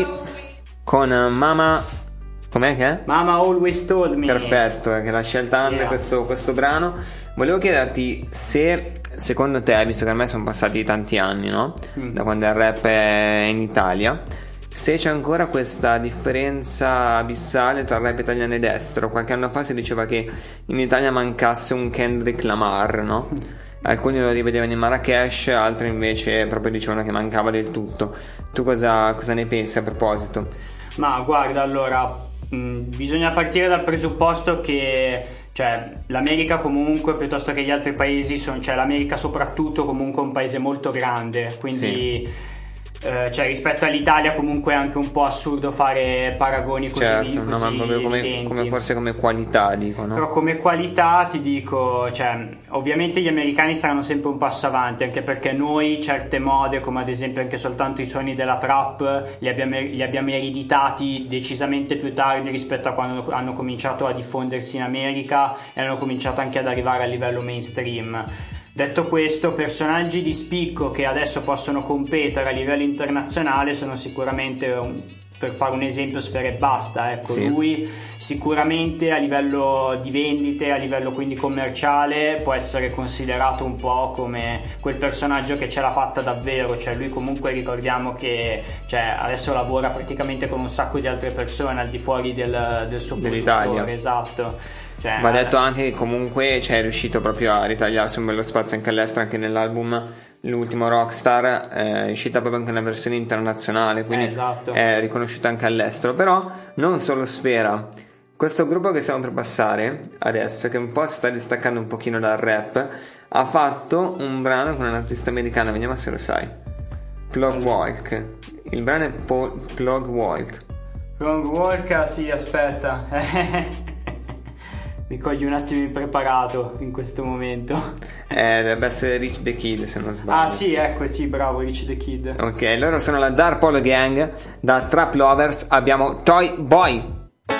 con Mama. Com'è che è? Mama Always Told Me. Perfetto, che l'ha scelta Anne, yeah. questo, questo brano. Volevo chiederti se secondo te, visto che ormai sono passati tanti anni, no? Mm. Da quando il rap è in Italia, se c'è ancora questa differenza abissale tra il rap italiano ed estero. Qualche anno fa si diceva che in Italia mancasse un Kendrick Lamar, no? Mm. Alcuni lo rivedevano in Marrakesh, altri invece proprio dicevano che mancava del tutto. Tu cosa, cosa ne pensi a proposito? Ma guarda, allora mh, bisogna partire dal presupposto che cioè l'America comunque, piuttosto che gli altri paesi, son, cioè l'America soprattutto comunque è un paese molto grande, quindi sì. Eh, cioè rispetto all'Italia comunque è anche un po' assurdo fare paragoni così, certo, così no, ma proprio come, come forse come qualità dico, no? Però come qualità ti dico, cioè ovviamente gli americani saranno sempre un passo avanti, anche perché noi certe mode, come ad esempio anche soltanto i suoni della trap, li abbiamo, li abbiamo ereditati decisamente più tardi rispetto a quando hanno cominciato a diffondersi in America e hanno cominciato anche ad arrivare a livello mainstream. Detto questo, personaggi di spicco che adesso possono competere a livello internazionale sono sicuramente, un, per fare un esempio, Sfera Ebbasta, ecco, sì. Lui sicuramente a livello di vendite, a livello quindi commerciale, può essere considerato un po' come quel personaggio che ce l'ha fatta davvero, cioè lui comunque ricordiamo che cioè, adesso lavora praticamente con un sacco di altre persone al di fuori del, del suo produttore, esatto. Cioè, va detto anche che comunque cioè, è riuscito proprio a ritagliarsi un bello spazio anche all'estero, anche nell'album l'ultimo Rockstar è uscita proprio anche una versione internazionale, quindi eh, esatto. È riconosciuta anche all'estero. Però non solo Sfera, questo gruppo che stiamo per passare adesso, che un po' si sta distaccando un pochino dal rap, ha fatto un brano con un artista americano, vediamo se lo sai, Plug Walk. Il brano è po- Plug Walk. Plug Walk, sì, aspetta mi cogli un attimo impreparato in questo momento. Eh, dovrebbe essere Rich the Kid se non sbaglio. Ah sì, ecco, sì, bravo, Rich the Kid. Ok, loro sono la Dark Polo Gang. Da Trap Lovers abbiamo Toy Boy.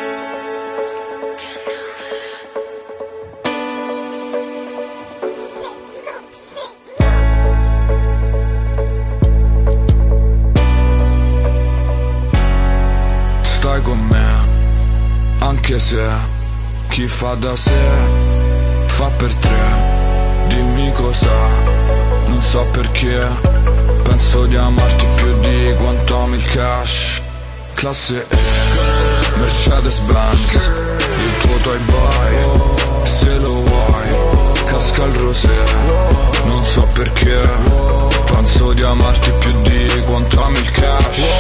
Stai con me, anche se chi fa da sé fa per tre. Dimmi cosa, non so perché. Penso di amarti più di quanto ami il cash. Classe E, Mercedes Benz, il tuo Toy Boy. Se lo vuoi, casca il rosé. Non so perché. Penso di amarti più di quanto ami il cash.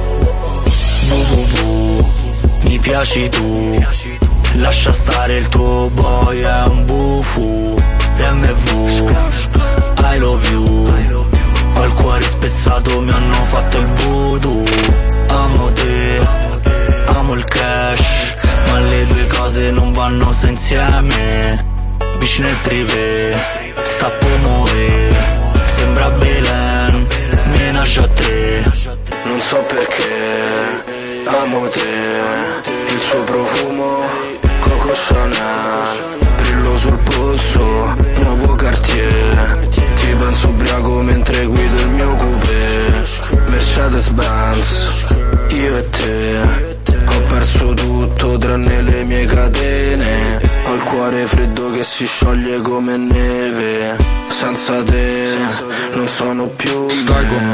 www, mi piaci tu. Lascia stare il tuo boy, è un bufu. M V, I love you. Ho il cuore spezzato, mi hanno fatto il voodoo. Amo te, amo il cash, ma le due cose non vanno se insieme. Vicino al privé, sta per muovere, sembra Belen, mi nasce a tre. Non so perché, amo te, il suo profumo, Coco Chanel, brillo sul polso, nuovo Cartier. Ti penso ubriaco mentre guido il mio coupé, Mercedes Benz, io e te. Ho perso tutto tranne le mie catene, ho il cuore freddo che si scioglie come neve. Senza te non sono più me. Stai con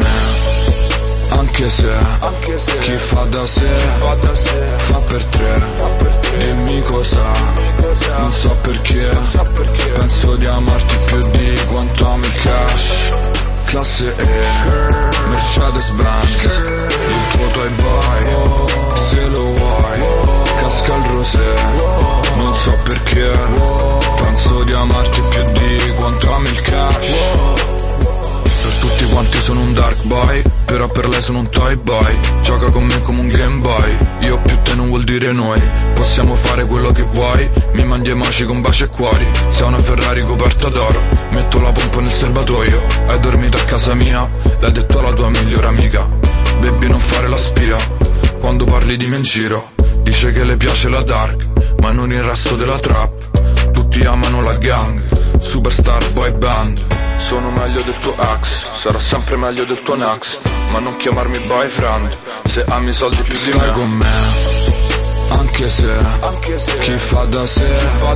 me, anche se chi fa da sé fa per tre. Dimmi cosa, non so perché, penso di amarti più di quanto amo il cash. Classe E, Mercedes Benz, il tuo toy boy, se lo vuoi, casca il rosé. Non so perché, penso di amarti più di quanto ami il cash. Per tutti quanti sono un dark boy, però per lei sono un toy boy. Gioca con me come un Game Boy, io più te non vuol dire noi. Possiamo fare quello che vuoi, mi mandi emoji con baci e cuori. Sei una Ferrari coperta d'oro, metto la pompa nel serbatoio. Hai dormito a casa mia, l'hai detto alla tua migliore amica. Baby non fare la spia, quando parli di me in giro. Dice che le piace la dark, ma non il resto della trap. Tutti amano la gang, superstar boy band. Sono meglio del tuo ex, sarò sempre meglio del tuo next. Ma non chiamarmi boyfriend, se ami soldi più di me. Stai con me, anche se chi fa da sé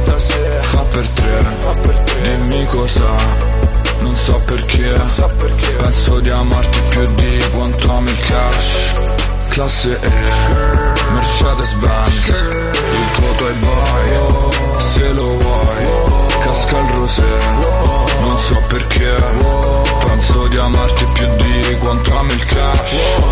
fa per tre. Dimmi cosa, non so perché, penso di amarti più di quanto ami il cash. Classe E, Mercedes Benz, il tuo toy boy, se lo vuoi, casca il rosé. Non so perché, penso di amarti più di quanto ami il cash.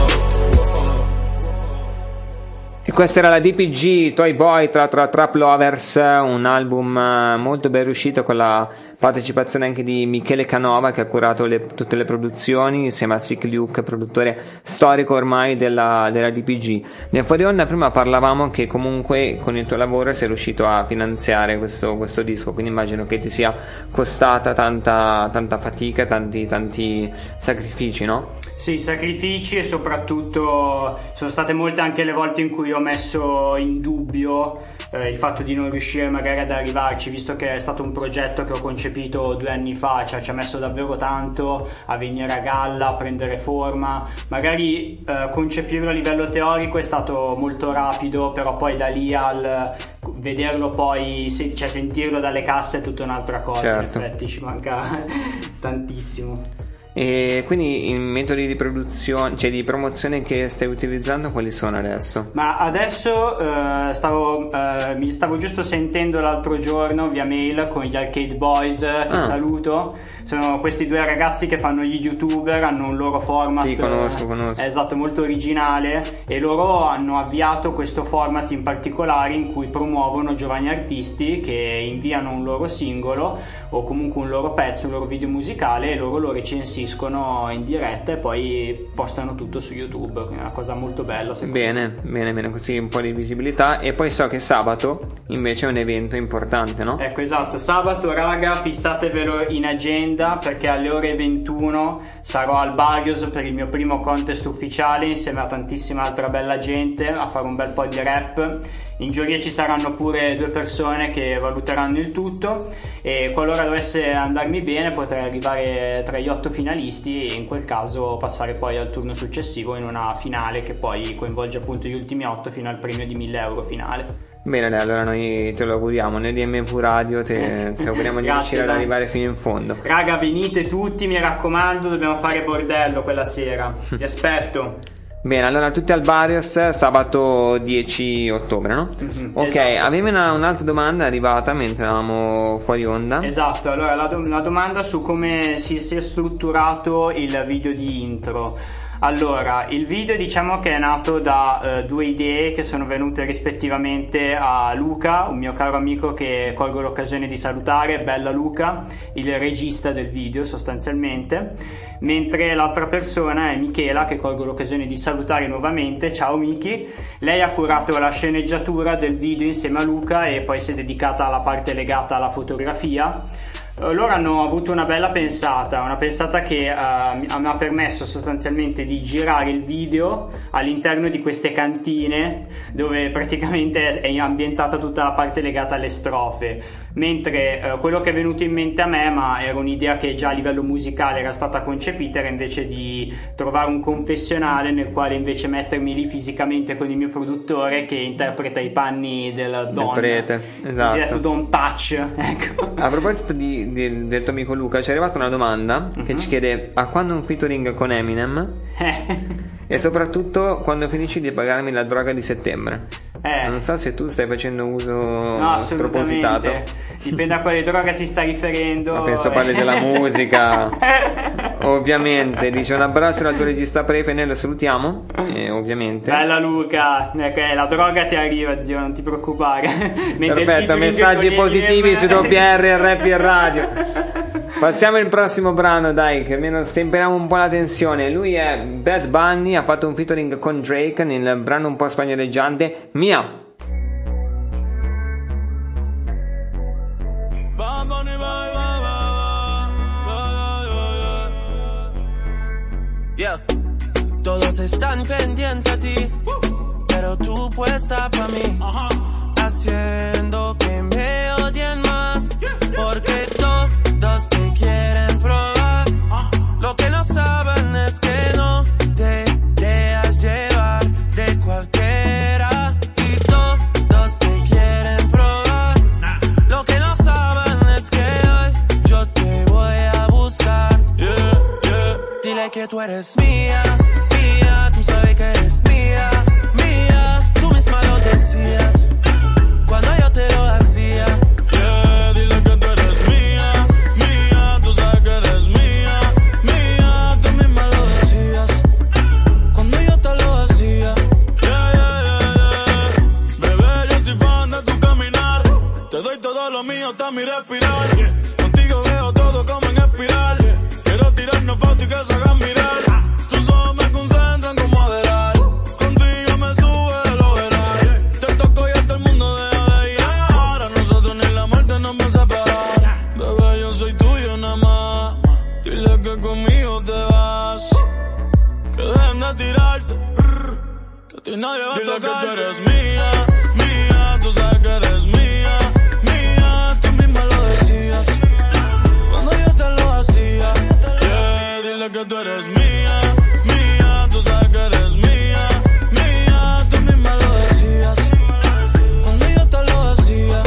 E questa era la D P G, Toy Boy tra, tra Trap Lovers, un album molto ben riuscito con la partecipazione anche di Michele Canova, che ha curato le, tutte le produzioni insieme a Sick Luke, produttore storico ormai della, della D P G. Nel fuori onda prima parlavamo che comunque con il tuo lavoro sei riuscito a finanziare questo, questo disco, quindi immagino che ti sia costata tanta, tanta fatica, tanti, tanti sacrifici, no? Sì, sacrifici, e soprattutto sono state molte anche le volte in cui ho messo in dubbio eh, il fatto di non riuscire magari ad arrivarci, visto che è stato un progetto che ho concepito due anni fa, cioè ci ha messo davvero tanto a venire a galla, a prendere forma. Magari eh, concepirlo a livello teorico è stato molto rapido, però poi da lì al vederlo poi, se, cioè sentirlo dalle casse è tutta un'altra cosa. Certo. In effetti ci manca tantissimo. E quindi i metodi di produzione, cioè di promozione che stai utilizzando, quali sono adesso? Ma adesso uh, stavo, uh, mi stavo giusto sentendo l'altro giorno via mail con gli Arcade Boys, che ah. saluto. Sono questi due ragazzi che fanno gli youtuber, hanno un loro format. Sì, conosco, conosco. Esatto, molto originale, e loro hanno avviato questo format in particolare in cui promuovono giovani artisti che inviano un loro singolo o comunque un loro pezzo, un loro video musicale, e loro lo recensiscono in diretta e poi postano tutto su YouTube. È una cosa molto bella, secondo bene, me. Bene, bene, così un po' di visibilità. E poi so che sabato invece è un evento importante, no? Ecco, esatto, sabato, raga, fissatevelo in agenda, perché alle ore ventuno sarò al Barrios per il mio primo contest ufficiale insieme a tantissima altra bella gente a fare un bel po' di rap. In giuria ci saranno pure due persone che valuteranno il tutto, e qualora dovesse andarmi bene potrei arrivare tra gli otto finalisti e in quel caso passare poi al turno successivo in una finale che poi coinvolge appunto gli ultimi otto fino al premio di mille euro finale. Bene, dai, allora noi te lo auguriamo, noi di M V Radio te, te auguriamo di riuscire ad arrivare fino in fondo. Raga, venite tutti, mi raccomando, dobbiamo fare bordello quella sera, vi aspetto. Bene, allora tutti al Barrios sabato dieci ottobre, no? Mm-hmm, ok, esatto. Avevi una, un'altra domanda arrivata mentre eravamo fuori onda. Esatto, allora la, do- la domanda su come si sia strutturato il video di intro. Allora, il video diciamo che è nato da uh, due idee che sono venute rispettivamente a Luca, un mio caro amico che colgo l'occasione di salutare, bella Luca, il regista del video sostanzialmente, mentre l'altra persona è Michela, che colgo l'occasione di salutare nuovamente. Ciao Miki, lei ha curato la sceneggiatura del video insieme a Luca e poi si è dedicata alla parte legata alla fotografia. Loro hanno avuto una bella pensata, una pensata che uh, mi ha permesso sostanzialmente di girare il video all'interno di queste cantine dove praticamente è ambientata tutta la parte legata alle strofe, mentre uh, quello che è venuto in mente a me, ma era un'idea che già a livello musicale era stata concepita, era invece di trovare un confessionale nel quale invece mettermi lì fisicamente con il mio produttore che interpreta i panni del Don, del prete, esatto, cosiddetto Don Touch, ecco. A proposito di Del, del tuo amico Luca, ci è arrivata una domanda uh-huh. che ci chiede: a quando un featuring con Eminem? E soprattutto quando finisci di pagarmi la droga di settembre? Eh. Non so se tu stai facendo uso no, spropositato. Dipende a quale droga si sta riferendo. Ma penso parli della musica. Ovviamente. Dice: un abbraccio al tuo regista prefe, noi lo salutiamo. E ovviamente. Bella Luca, okay, la droga ti arriva, zio, non ti preoccupare. Perfetto, messaggi positivi su W R e Rap in Radio. Passiamo al prossimo brano, dai, che almeno stemperiamo un po' la tensione. Lui è Bad Bunny, ha fatto un featuring con Drake nel brano un po' spagnoleggiante Mia. Yeah. Todos están pendientes a ti, pero tú puesta pa' mí, haciendo que me odien más, porque todos te quieren probar. Lo que no saben es que no te dejas llevar de cualquiera, y todos te quieren probar. Lo que no saben es que hoy yo te voy a buscar. Yeah, yeah. Dile que tú eres mía, mía, tú sabes que eres mía, mía, tú misma lo decías cuando yo te lo hacía. Yeah, dile que tú eres mía, mía, tú sabes que eres mía, mía, tú misma lo decías cuando yo te lo hacía. Yeah, yeah, yeah, yeah. Bebé, yo soy fan de tu caminar, te doy todo lo mío hasta mi respirar. Contigo veo todo como en espiral, quiero tirarnos fotos y que se hagan mirar. Tus ojos me concentran como Adelar, contigo me sube el overall. Te toco y hasta el mundo deja de ir. A nosotros ni la muerte nos va a separar. Bebé, yo soy tuyo nada más, dile que conmigo te vas, que dejen de tirarte, que a ti nadie va a tocar. Dile que tú eres mía, mía, tú sabes que eres mía, mía, tú misma lo decías cuando yo te lo hacía. Yeah, dile que tú eres mía, mía, tú sabes que eres mía, mía, tú misma lo decías cuando yo te lo hacía.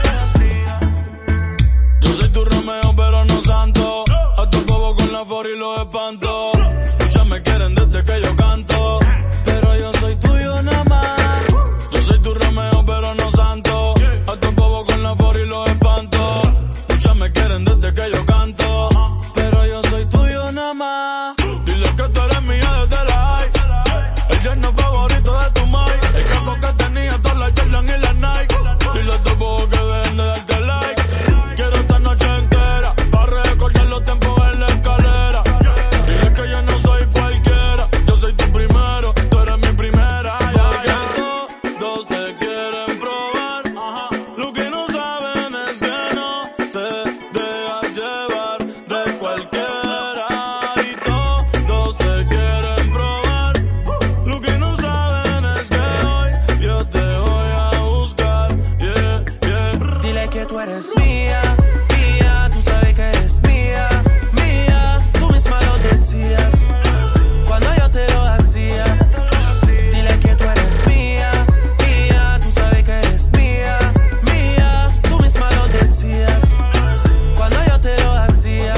Yo soy tu Romeo pero no santo, a tu bobo con la for y los espanto. Muchas me quieren desde que yo canto, pero yo soy tuyo nada más. Yo soy tu Romeo pero no santo, a tu bobo con la for y los espanto. Muchas me quieren desde que yo canto, pero yo soy tuyo nada más. Dile que tú eres mía desde la high, el yerno favorito de tu mai, el caco que tenía todas las Jordan y las Nike. Dile a tu bobo que dejen de darte like, quiero esta noche entera para recordar los tiempos en la escalera. Dile que yo no soy cualquiera, yo soy tu primero, tú eres mi primera. Porque todos te quieren probar, lo que no saben es que no te dejas llevar de cualquiera, y todos te quieren probar. Lo que no saben es que hoy yo te voy a buscar. Yeah, yeah. Dile que tú eres mía, mía, tú sabes que eres mía, mía, tú misma lo decías cuando yo te lo hacía. Dile que tú eres mía, mía, tú sabes que eres mía, mía, tú misma lo decías cuando yo te lo hacía.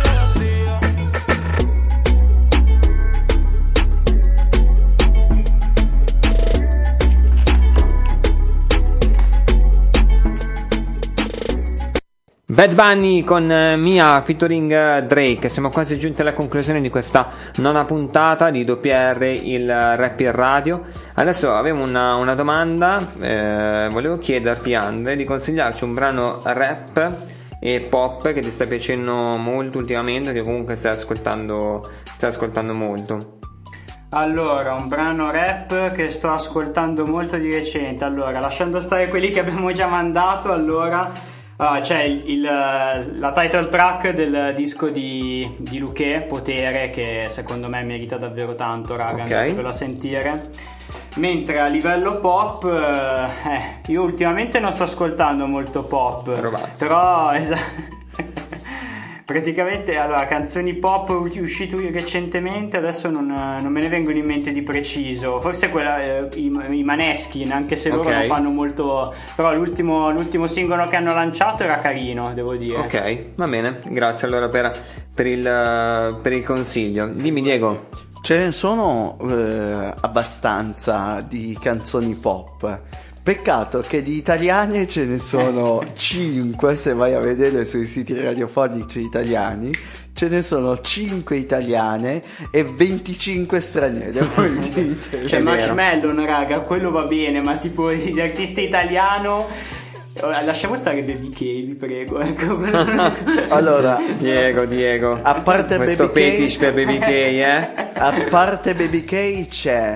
Bad Bunny con eh, Mia featuring eh, Drake. Siamo quasi giunti alla conclusione di questa nona puntata di W R, il Rap in Radio. Adesso avevo una, una domanda, eh, volevo chiederti, Andre, di consigliarci un brano rap e pop che ti sta piacendo molto ultimamente, che comunque stai ascoltando, stai ascoltando molto. Allora, un brano rap che sto ascoltando molto di recente. Allora, lasciando stare quelli che abbiamo già mandato, allora Ah, c'è il, il, la title track del disco di, di Luché, Potere, che secondo me merita davvero tanto, raga, Ok. andatevelo a sentire. Mentre a livello pop, eh, io ultimamente non sto ascoltando molto pop, Rovazzi. però esatto. Praticamente, allora, canzoni pop uscite recentemente, adesso non, non me ne vengono in mente di preciso. Forse quella, eh, i, i Maneskin, anche se loro Ok. non fanno molto. Però l'ultimo, l'ultimo singolo che hanno lanciato era carino, devo dire. Ok, va bene, grazie allora per, per, il, per il consiglio. Dimmi, Diego. Ce ne sono eh, abbastanza di canzoni pop. Peccato che di italiane ce ne sono cinque, se vai a vedere sui siti radiofonici italiani, ce ne sono cinque italiane e venticinque straniere. Voi dite. C'è È vero. Marshmallow, raga, quello va bene, ma tipo di artista italiano. Ora, lasciamo stare Baby K, vi prego. Ecco. Allora, Diego, Diego. a parte Questo Baby K, fetish per Baby K, eh? a parte Baby K c'è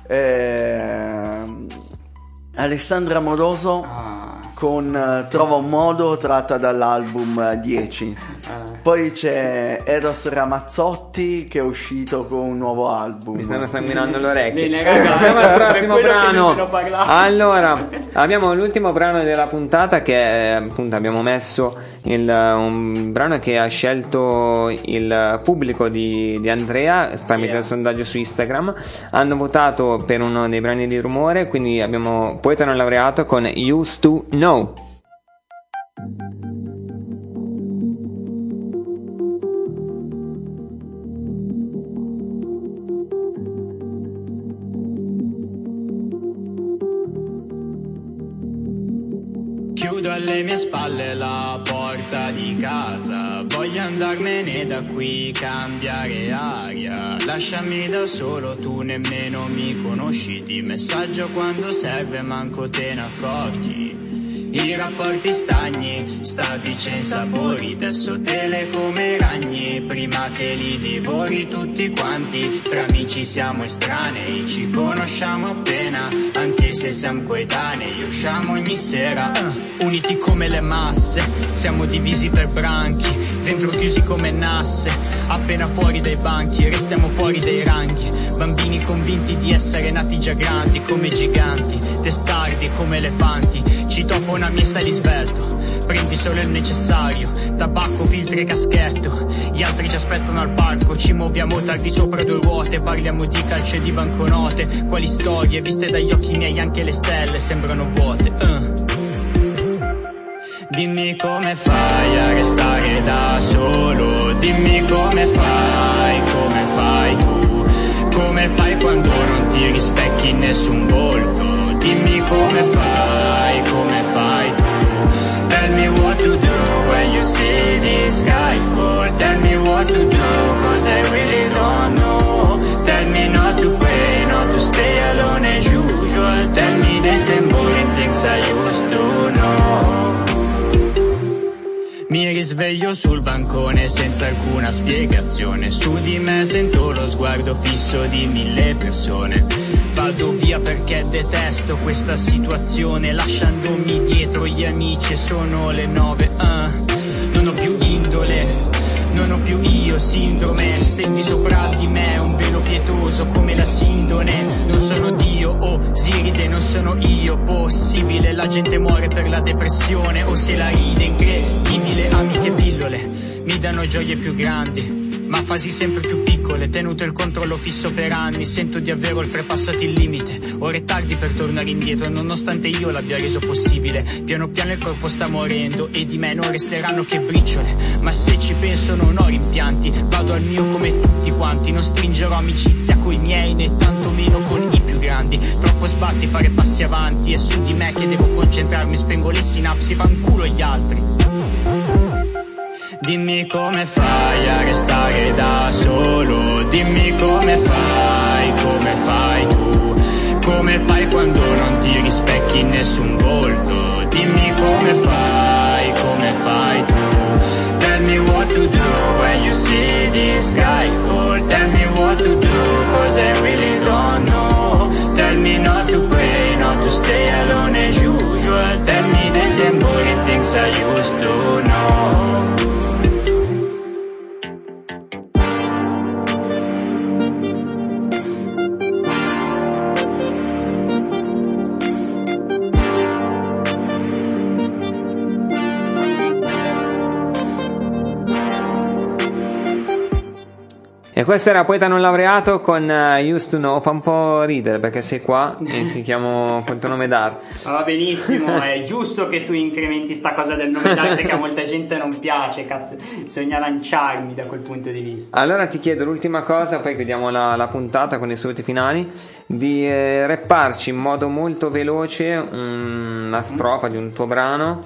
ehm, Alessandra Moroso Ah. con eh, Trova un modo, tratta dall'album eh, dieci. Ah. Poi c'è Eros Ramazzotti che è uscito con un nuovo album. Mi stanno sanguinando le orecchie. Bene, raga, Passiamo al per prossimo quello che non brano. ve ne ho parlato. Allora, abbiamo l'ultimo brano della puntata che è, appunto abbiamo messo il, un brano che ha scelto il pubblico di, di Andrea tramite Yeah. il sondaggio su Instagram. Hanno votato per uno dei brani di Rumore, quindi abbiamo Poeta non laureato con Used to Know. Chiudo alle mie spalle la porta di casa, voglio andarmene da qui, cambiare aria. Lasciami da solo, tu nemmeno mi conosci, ti messaggio quando serve, manco te ne accorgi. I rapporti stagni, statici e insapori, adesso tele come ragni, prima che li divori tutti quanti. Tra amici siamo estranei, ci conosciamo appena, anche se siamo coetanei, usciamo ogni sera. Uh, uniti come le masse, siamo divisi per branchi, dentro chiusi come nasse, appena fuori dai banchi, restiamo fuori dai ranghi. Bambini convinti di essere nati già grandi come giganti, testardi come elefanti, citofono e sali svelto, prendi solo il necessario, tabacco, filtri e caschetto, gli altri ci aspettano al parco, ci muoviamo tardi sopra due ruote, parliamo di calcio e di banconote, quali storie, viste dagli occhi miei anche le stelle sembrano vuote. uh. Dimmi come fai a restare da solo, dimmi come fai, come fai tu, come fai quando non ti rispecchi in nessun volto, dimmi come fai, come fai tu. Tell me what to do when you see the sky fall, tell me what to do cause I really don't know. Tell me not to pray, not to stay alone as usual, tell me the same boring things I used to know. Mi risveglio sul bancone senza alcuna spiegazione, su di me sento lo sguardo fisso di mille persone. Vado via perché detesto questa situazione, lasciandomi dietro gli amici e sono le nove. uh. Non ho più indole, non ho più io sindrome, stendi sopra di me un velo pietoso come la sindone. Non sono Dio o Siride, non sono io, possibile la gente muore per la depressione o se la ride, incredibile. Amiche pillole mi danno gioie più grandi, ma fasi sempre più piccole, tenuto il controllo fisso per anni, sento di aver oltrepassato il limite, ora è tardi per tornare indietro, nonostante io l'abbia reso possibile. Piano piano il corpo sta morendo e di me non resteranno che briciole, ma se ci penso non ho rimpianti, vado al mio come tutti quanti, non stringerò amicizia coi miei né tantomeno con i più grandi, troppo sbatti fare passi avanti, è su di me che devo concentrarmi, spengo le sinapsi, fanculo gli altri. Dimmi come fai a restare da solo, dimmi come fai, come fai tu, come fai quando non ti rispecchi in nessun volto, dimmi come fai, come fai tu. Tell me what to do when you see the sky fall, tell me what to do cause I really don't know. Tell me not to pray, not to stay alone as usual, tell me the same boring things I used E questo era Poeta non laureato con uh, Used to Know. Fa un po' ridere perché sei qua e ti chiamo col tuo nome d'arte. Ma va benissimo, è giusto che tu incrementi sta cosa del nome d'arte che a molta gente non piace, cazzo, bisogna lanciarmi da quel punto di vista. Allora ti chiedo l'ultima cosa, poi chiudiamo la, la puntata con i saluti finali, di eh, rapparci in modo molto veloce una strofa di un tuo brano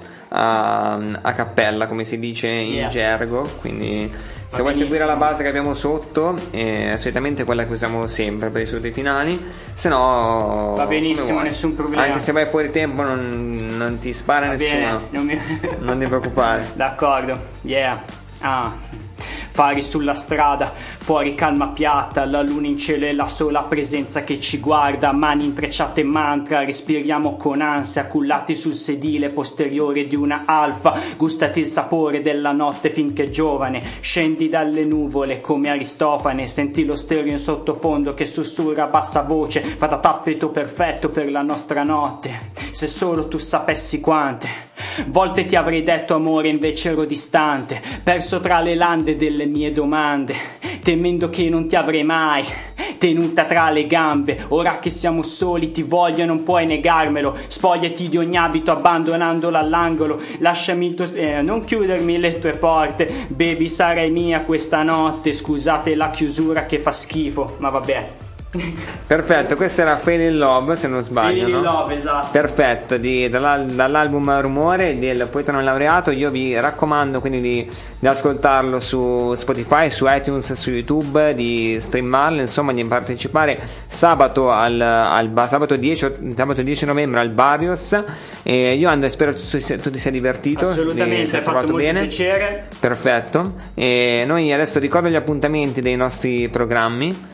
a, a cappella, come si dice in Yes. gergo, quindi se Va vuoi benissimo. seguire la base che abbiamo sotto, è solitamente quella che usiamo sempre per i saluti finali, se no Va benissimo, come vuoi. nessun problema. Anche se vai fuori tempo non, non ti spara Va nessuno. bene, non mi... Non ti preoccupare. D'accordo, yeah. Ah. Fari sulla strada, fuori calma piatta, la luna in cielo è la sola presenza che ci guarda, mani intrecciate in mantra, respiriamo con ansia, cullati sul sedile posteriore di una alfa, gustati il sapore della notte finché giovane, scendi dalle nuvole come Aristofane, senti lo stereo in sottofondo che sussurra a bassa voce, fa da tappeto perfetto per la nostra notte, se solo tu sapessi quante volte ti avrei detto amore, invece ero distante, perso tra le lande delle mie domande, temendo che non ti avrei mai tenuta tra le gambe. Ora che siamo soli ti voglio e non puoi negarmelo, spogliati di ogni abito abbandonandolo all'angolo, lasciami il tuo eh, non chiudermi le tue porte, baby sarai mia questa notte, scusate la chiusura che fa schifo, ma vabbè. Perfetto, questo era Fade in Love, se non sbaglio, Fade in no? Love, esatto. Perfetto, di, dall'al- dall'album Rumore del Poeta non laureato. Io vi raccomando quindi di, di ascoltarlo su Spotify, su iTunes, su YouTube, di streamarlo, insomma di partecipare sabato al, al sabato dieci, sabato dieci novembre al Barrios. E io Andrea, spero tu, tu ti sia divertito. Assolutamente, ti sei ha fatto trovato molto bene. piacere. Perfetto. E noi adesso ricordo gli appuntamenti dei nostri programmi.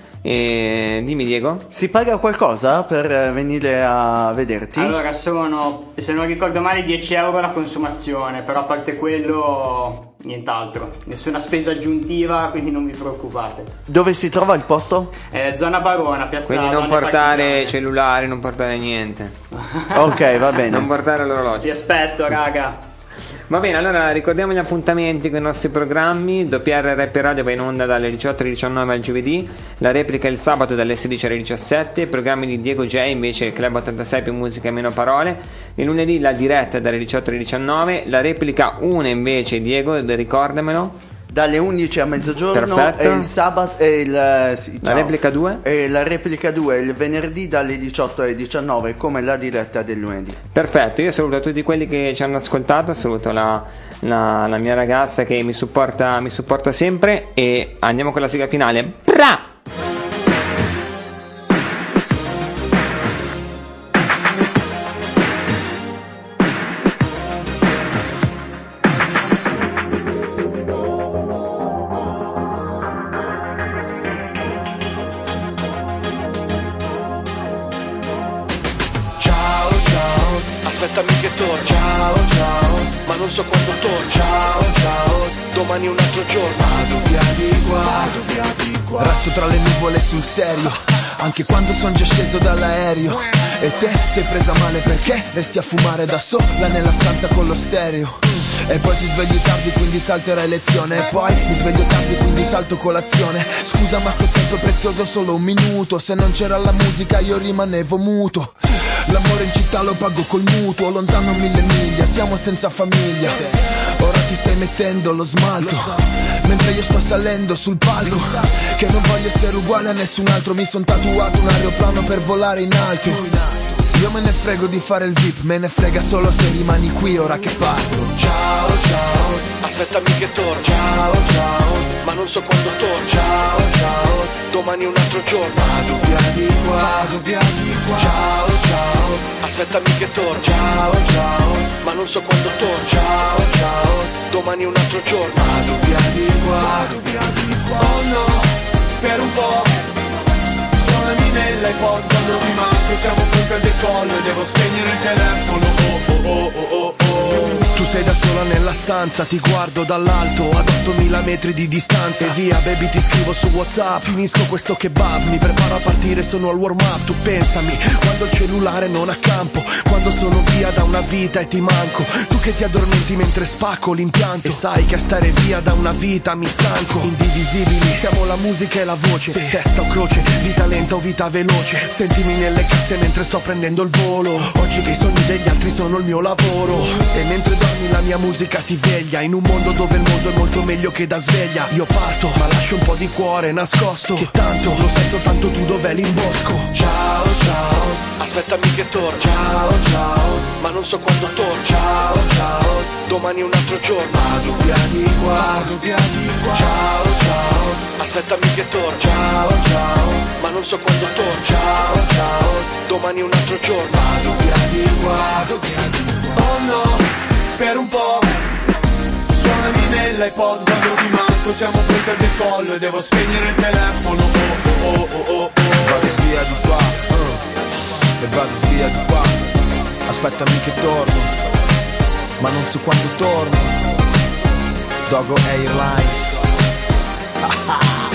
E dimmi Diego. Si paga qualcosa per venire a vederti? Allora sono, se non ricordo male, dieci euro la consumazione, però a parte quello nient'altro, nessuna spesa aggiuntiva, quindi non vi preoccupate. Dove si trova il posto? Eh, zona Barona, piazza Quindi non Donne portare Partigiane. cellulari, non portare niente. Ok, va bene. Non portare l'orologio. Ti aspetto, raga. Va bene, allora ricordiamo gli appuntamenti con i nostri programmi. W R Rap Radio va in onda dalle diciotto alle diciannove al giovedì, la replica il sabato dalle sedici alle diciassette, i programmi di Diego J invece Club ottantasei più musica e meno parole, il lunedì la diretta dalle diciotto alle diciannove, la replica una invece Diego, ricordamelo. Dalle undici a mezzogiorno. Perfetto. E il sabato e il, sì, La ciao. replica due? E la replica due il venerdì dalle diciotto alle diciannove, come la diretta del lunedì. Perfetto, io saluto tutti quelli che ci hanno ascoltato, saluto la, la, la mia ragazza che mi supporta, mi supporta sempre, e andiamo con la sigla finale. Bra! Aspettami che torno. Ciao ciao, ma non so quando torno. Ciao ciao, domani un altro giorno. Vado via di qua, vado via di qua. Resto tra le nuvole sul serio, anche quando son già sceso dall'aereo. E te sei presa male perché resti a fumare da sola nella stanza con lo stereo. E poi ti svegli tardi quindi salterai lezione. E poi mi sveglio tardi quindi salto colazione. Scusa ma sto tempo è prezioso, solo un minuto. Se non c'era la musica io rimanevo muto. L'amore in città lo pago col mutuo, lontano mille miglia, siamo senza famiglia. Ora ti stai mettendo lo smalto, mentre io sto salendo sul palco. Che non voglio essere uguale a nessun altro, mi son tatuato un aeroplano per volare in alto. Io me ne frego di fare il V I P, me ne frega solo se rimani qui ora che parto. Ciao ciao, aspettami che torno. Ciao ciao, ma non so quando torno. Ciao ciao, domani un altro giorno. Vado via di qua, vado via di qua. Ciao ciao, aspettami che torno. Ciao ciao, ma non so quando torno. Ciao ciao, domani un altro giorno. Vado via di qua, vado via di qua. Oh no, per un po' suonami nell'iPod quando mi manco, siamo pronti al decollo e devo spegnere il telefono. Oh oh oh oh oh oh. Tu sei da sola nella stanza, ti guardo dall'alto ad ottomila metri di distanza. E via baby, ti scrivo su WhatsApp, finisco questo kebab, mi preparo a partire, sono al warm up. Tu pensami, quando il cellulare non ha campo, quando sono via da una vita e ti manco. Tu che ti addormenti mentre spacco l'impianto, e sai che a stare via da una vita mi stanco. Indivisibili, siamo la musica e la voce, sì. Testa o croce, vita lenta o vita veloce. Sentimi nelle casse mentre sto prendendo il volo. Oggi che i sogni degli altri sono il mio lavoro. E mentre dormi la mia musica ti veglia, in un mondo dove il mondo è molto meglio che da sveglia. Io parto, ma lascio un po' di cuore nascosto, che tanto lo sai soltanto tu dov'è l'imbosco. Ciao ciao, aspettami che torno. Ciao ciao, ma non so quando torno. Ciao ciao, domani è un altro giorno. Vado via di qua, vado via di qua. Ciao ciao, aspettami che torno. Ciao ciao, ma non so quando torno. Ciao ciao, domani è un altro giorno. Vado via di qua, vado via di qua. Oh no, per un po'. Suonami nell'iPod quando ti manco, siamo pronti al decollo e devo spegnere il telefono. Oh oh oh oh oh. Vado via di qua, uh, e vado via di qua. Aspettami che torno, ma non so quando torno. Dogo Airlines.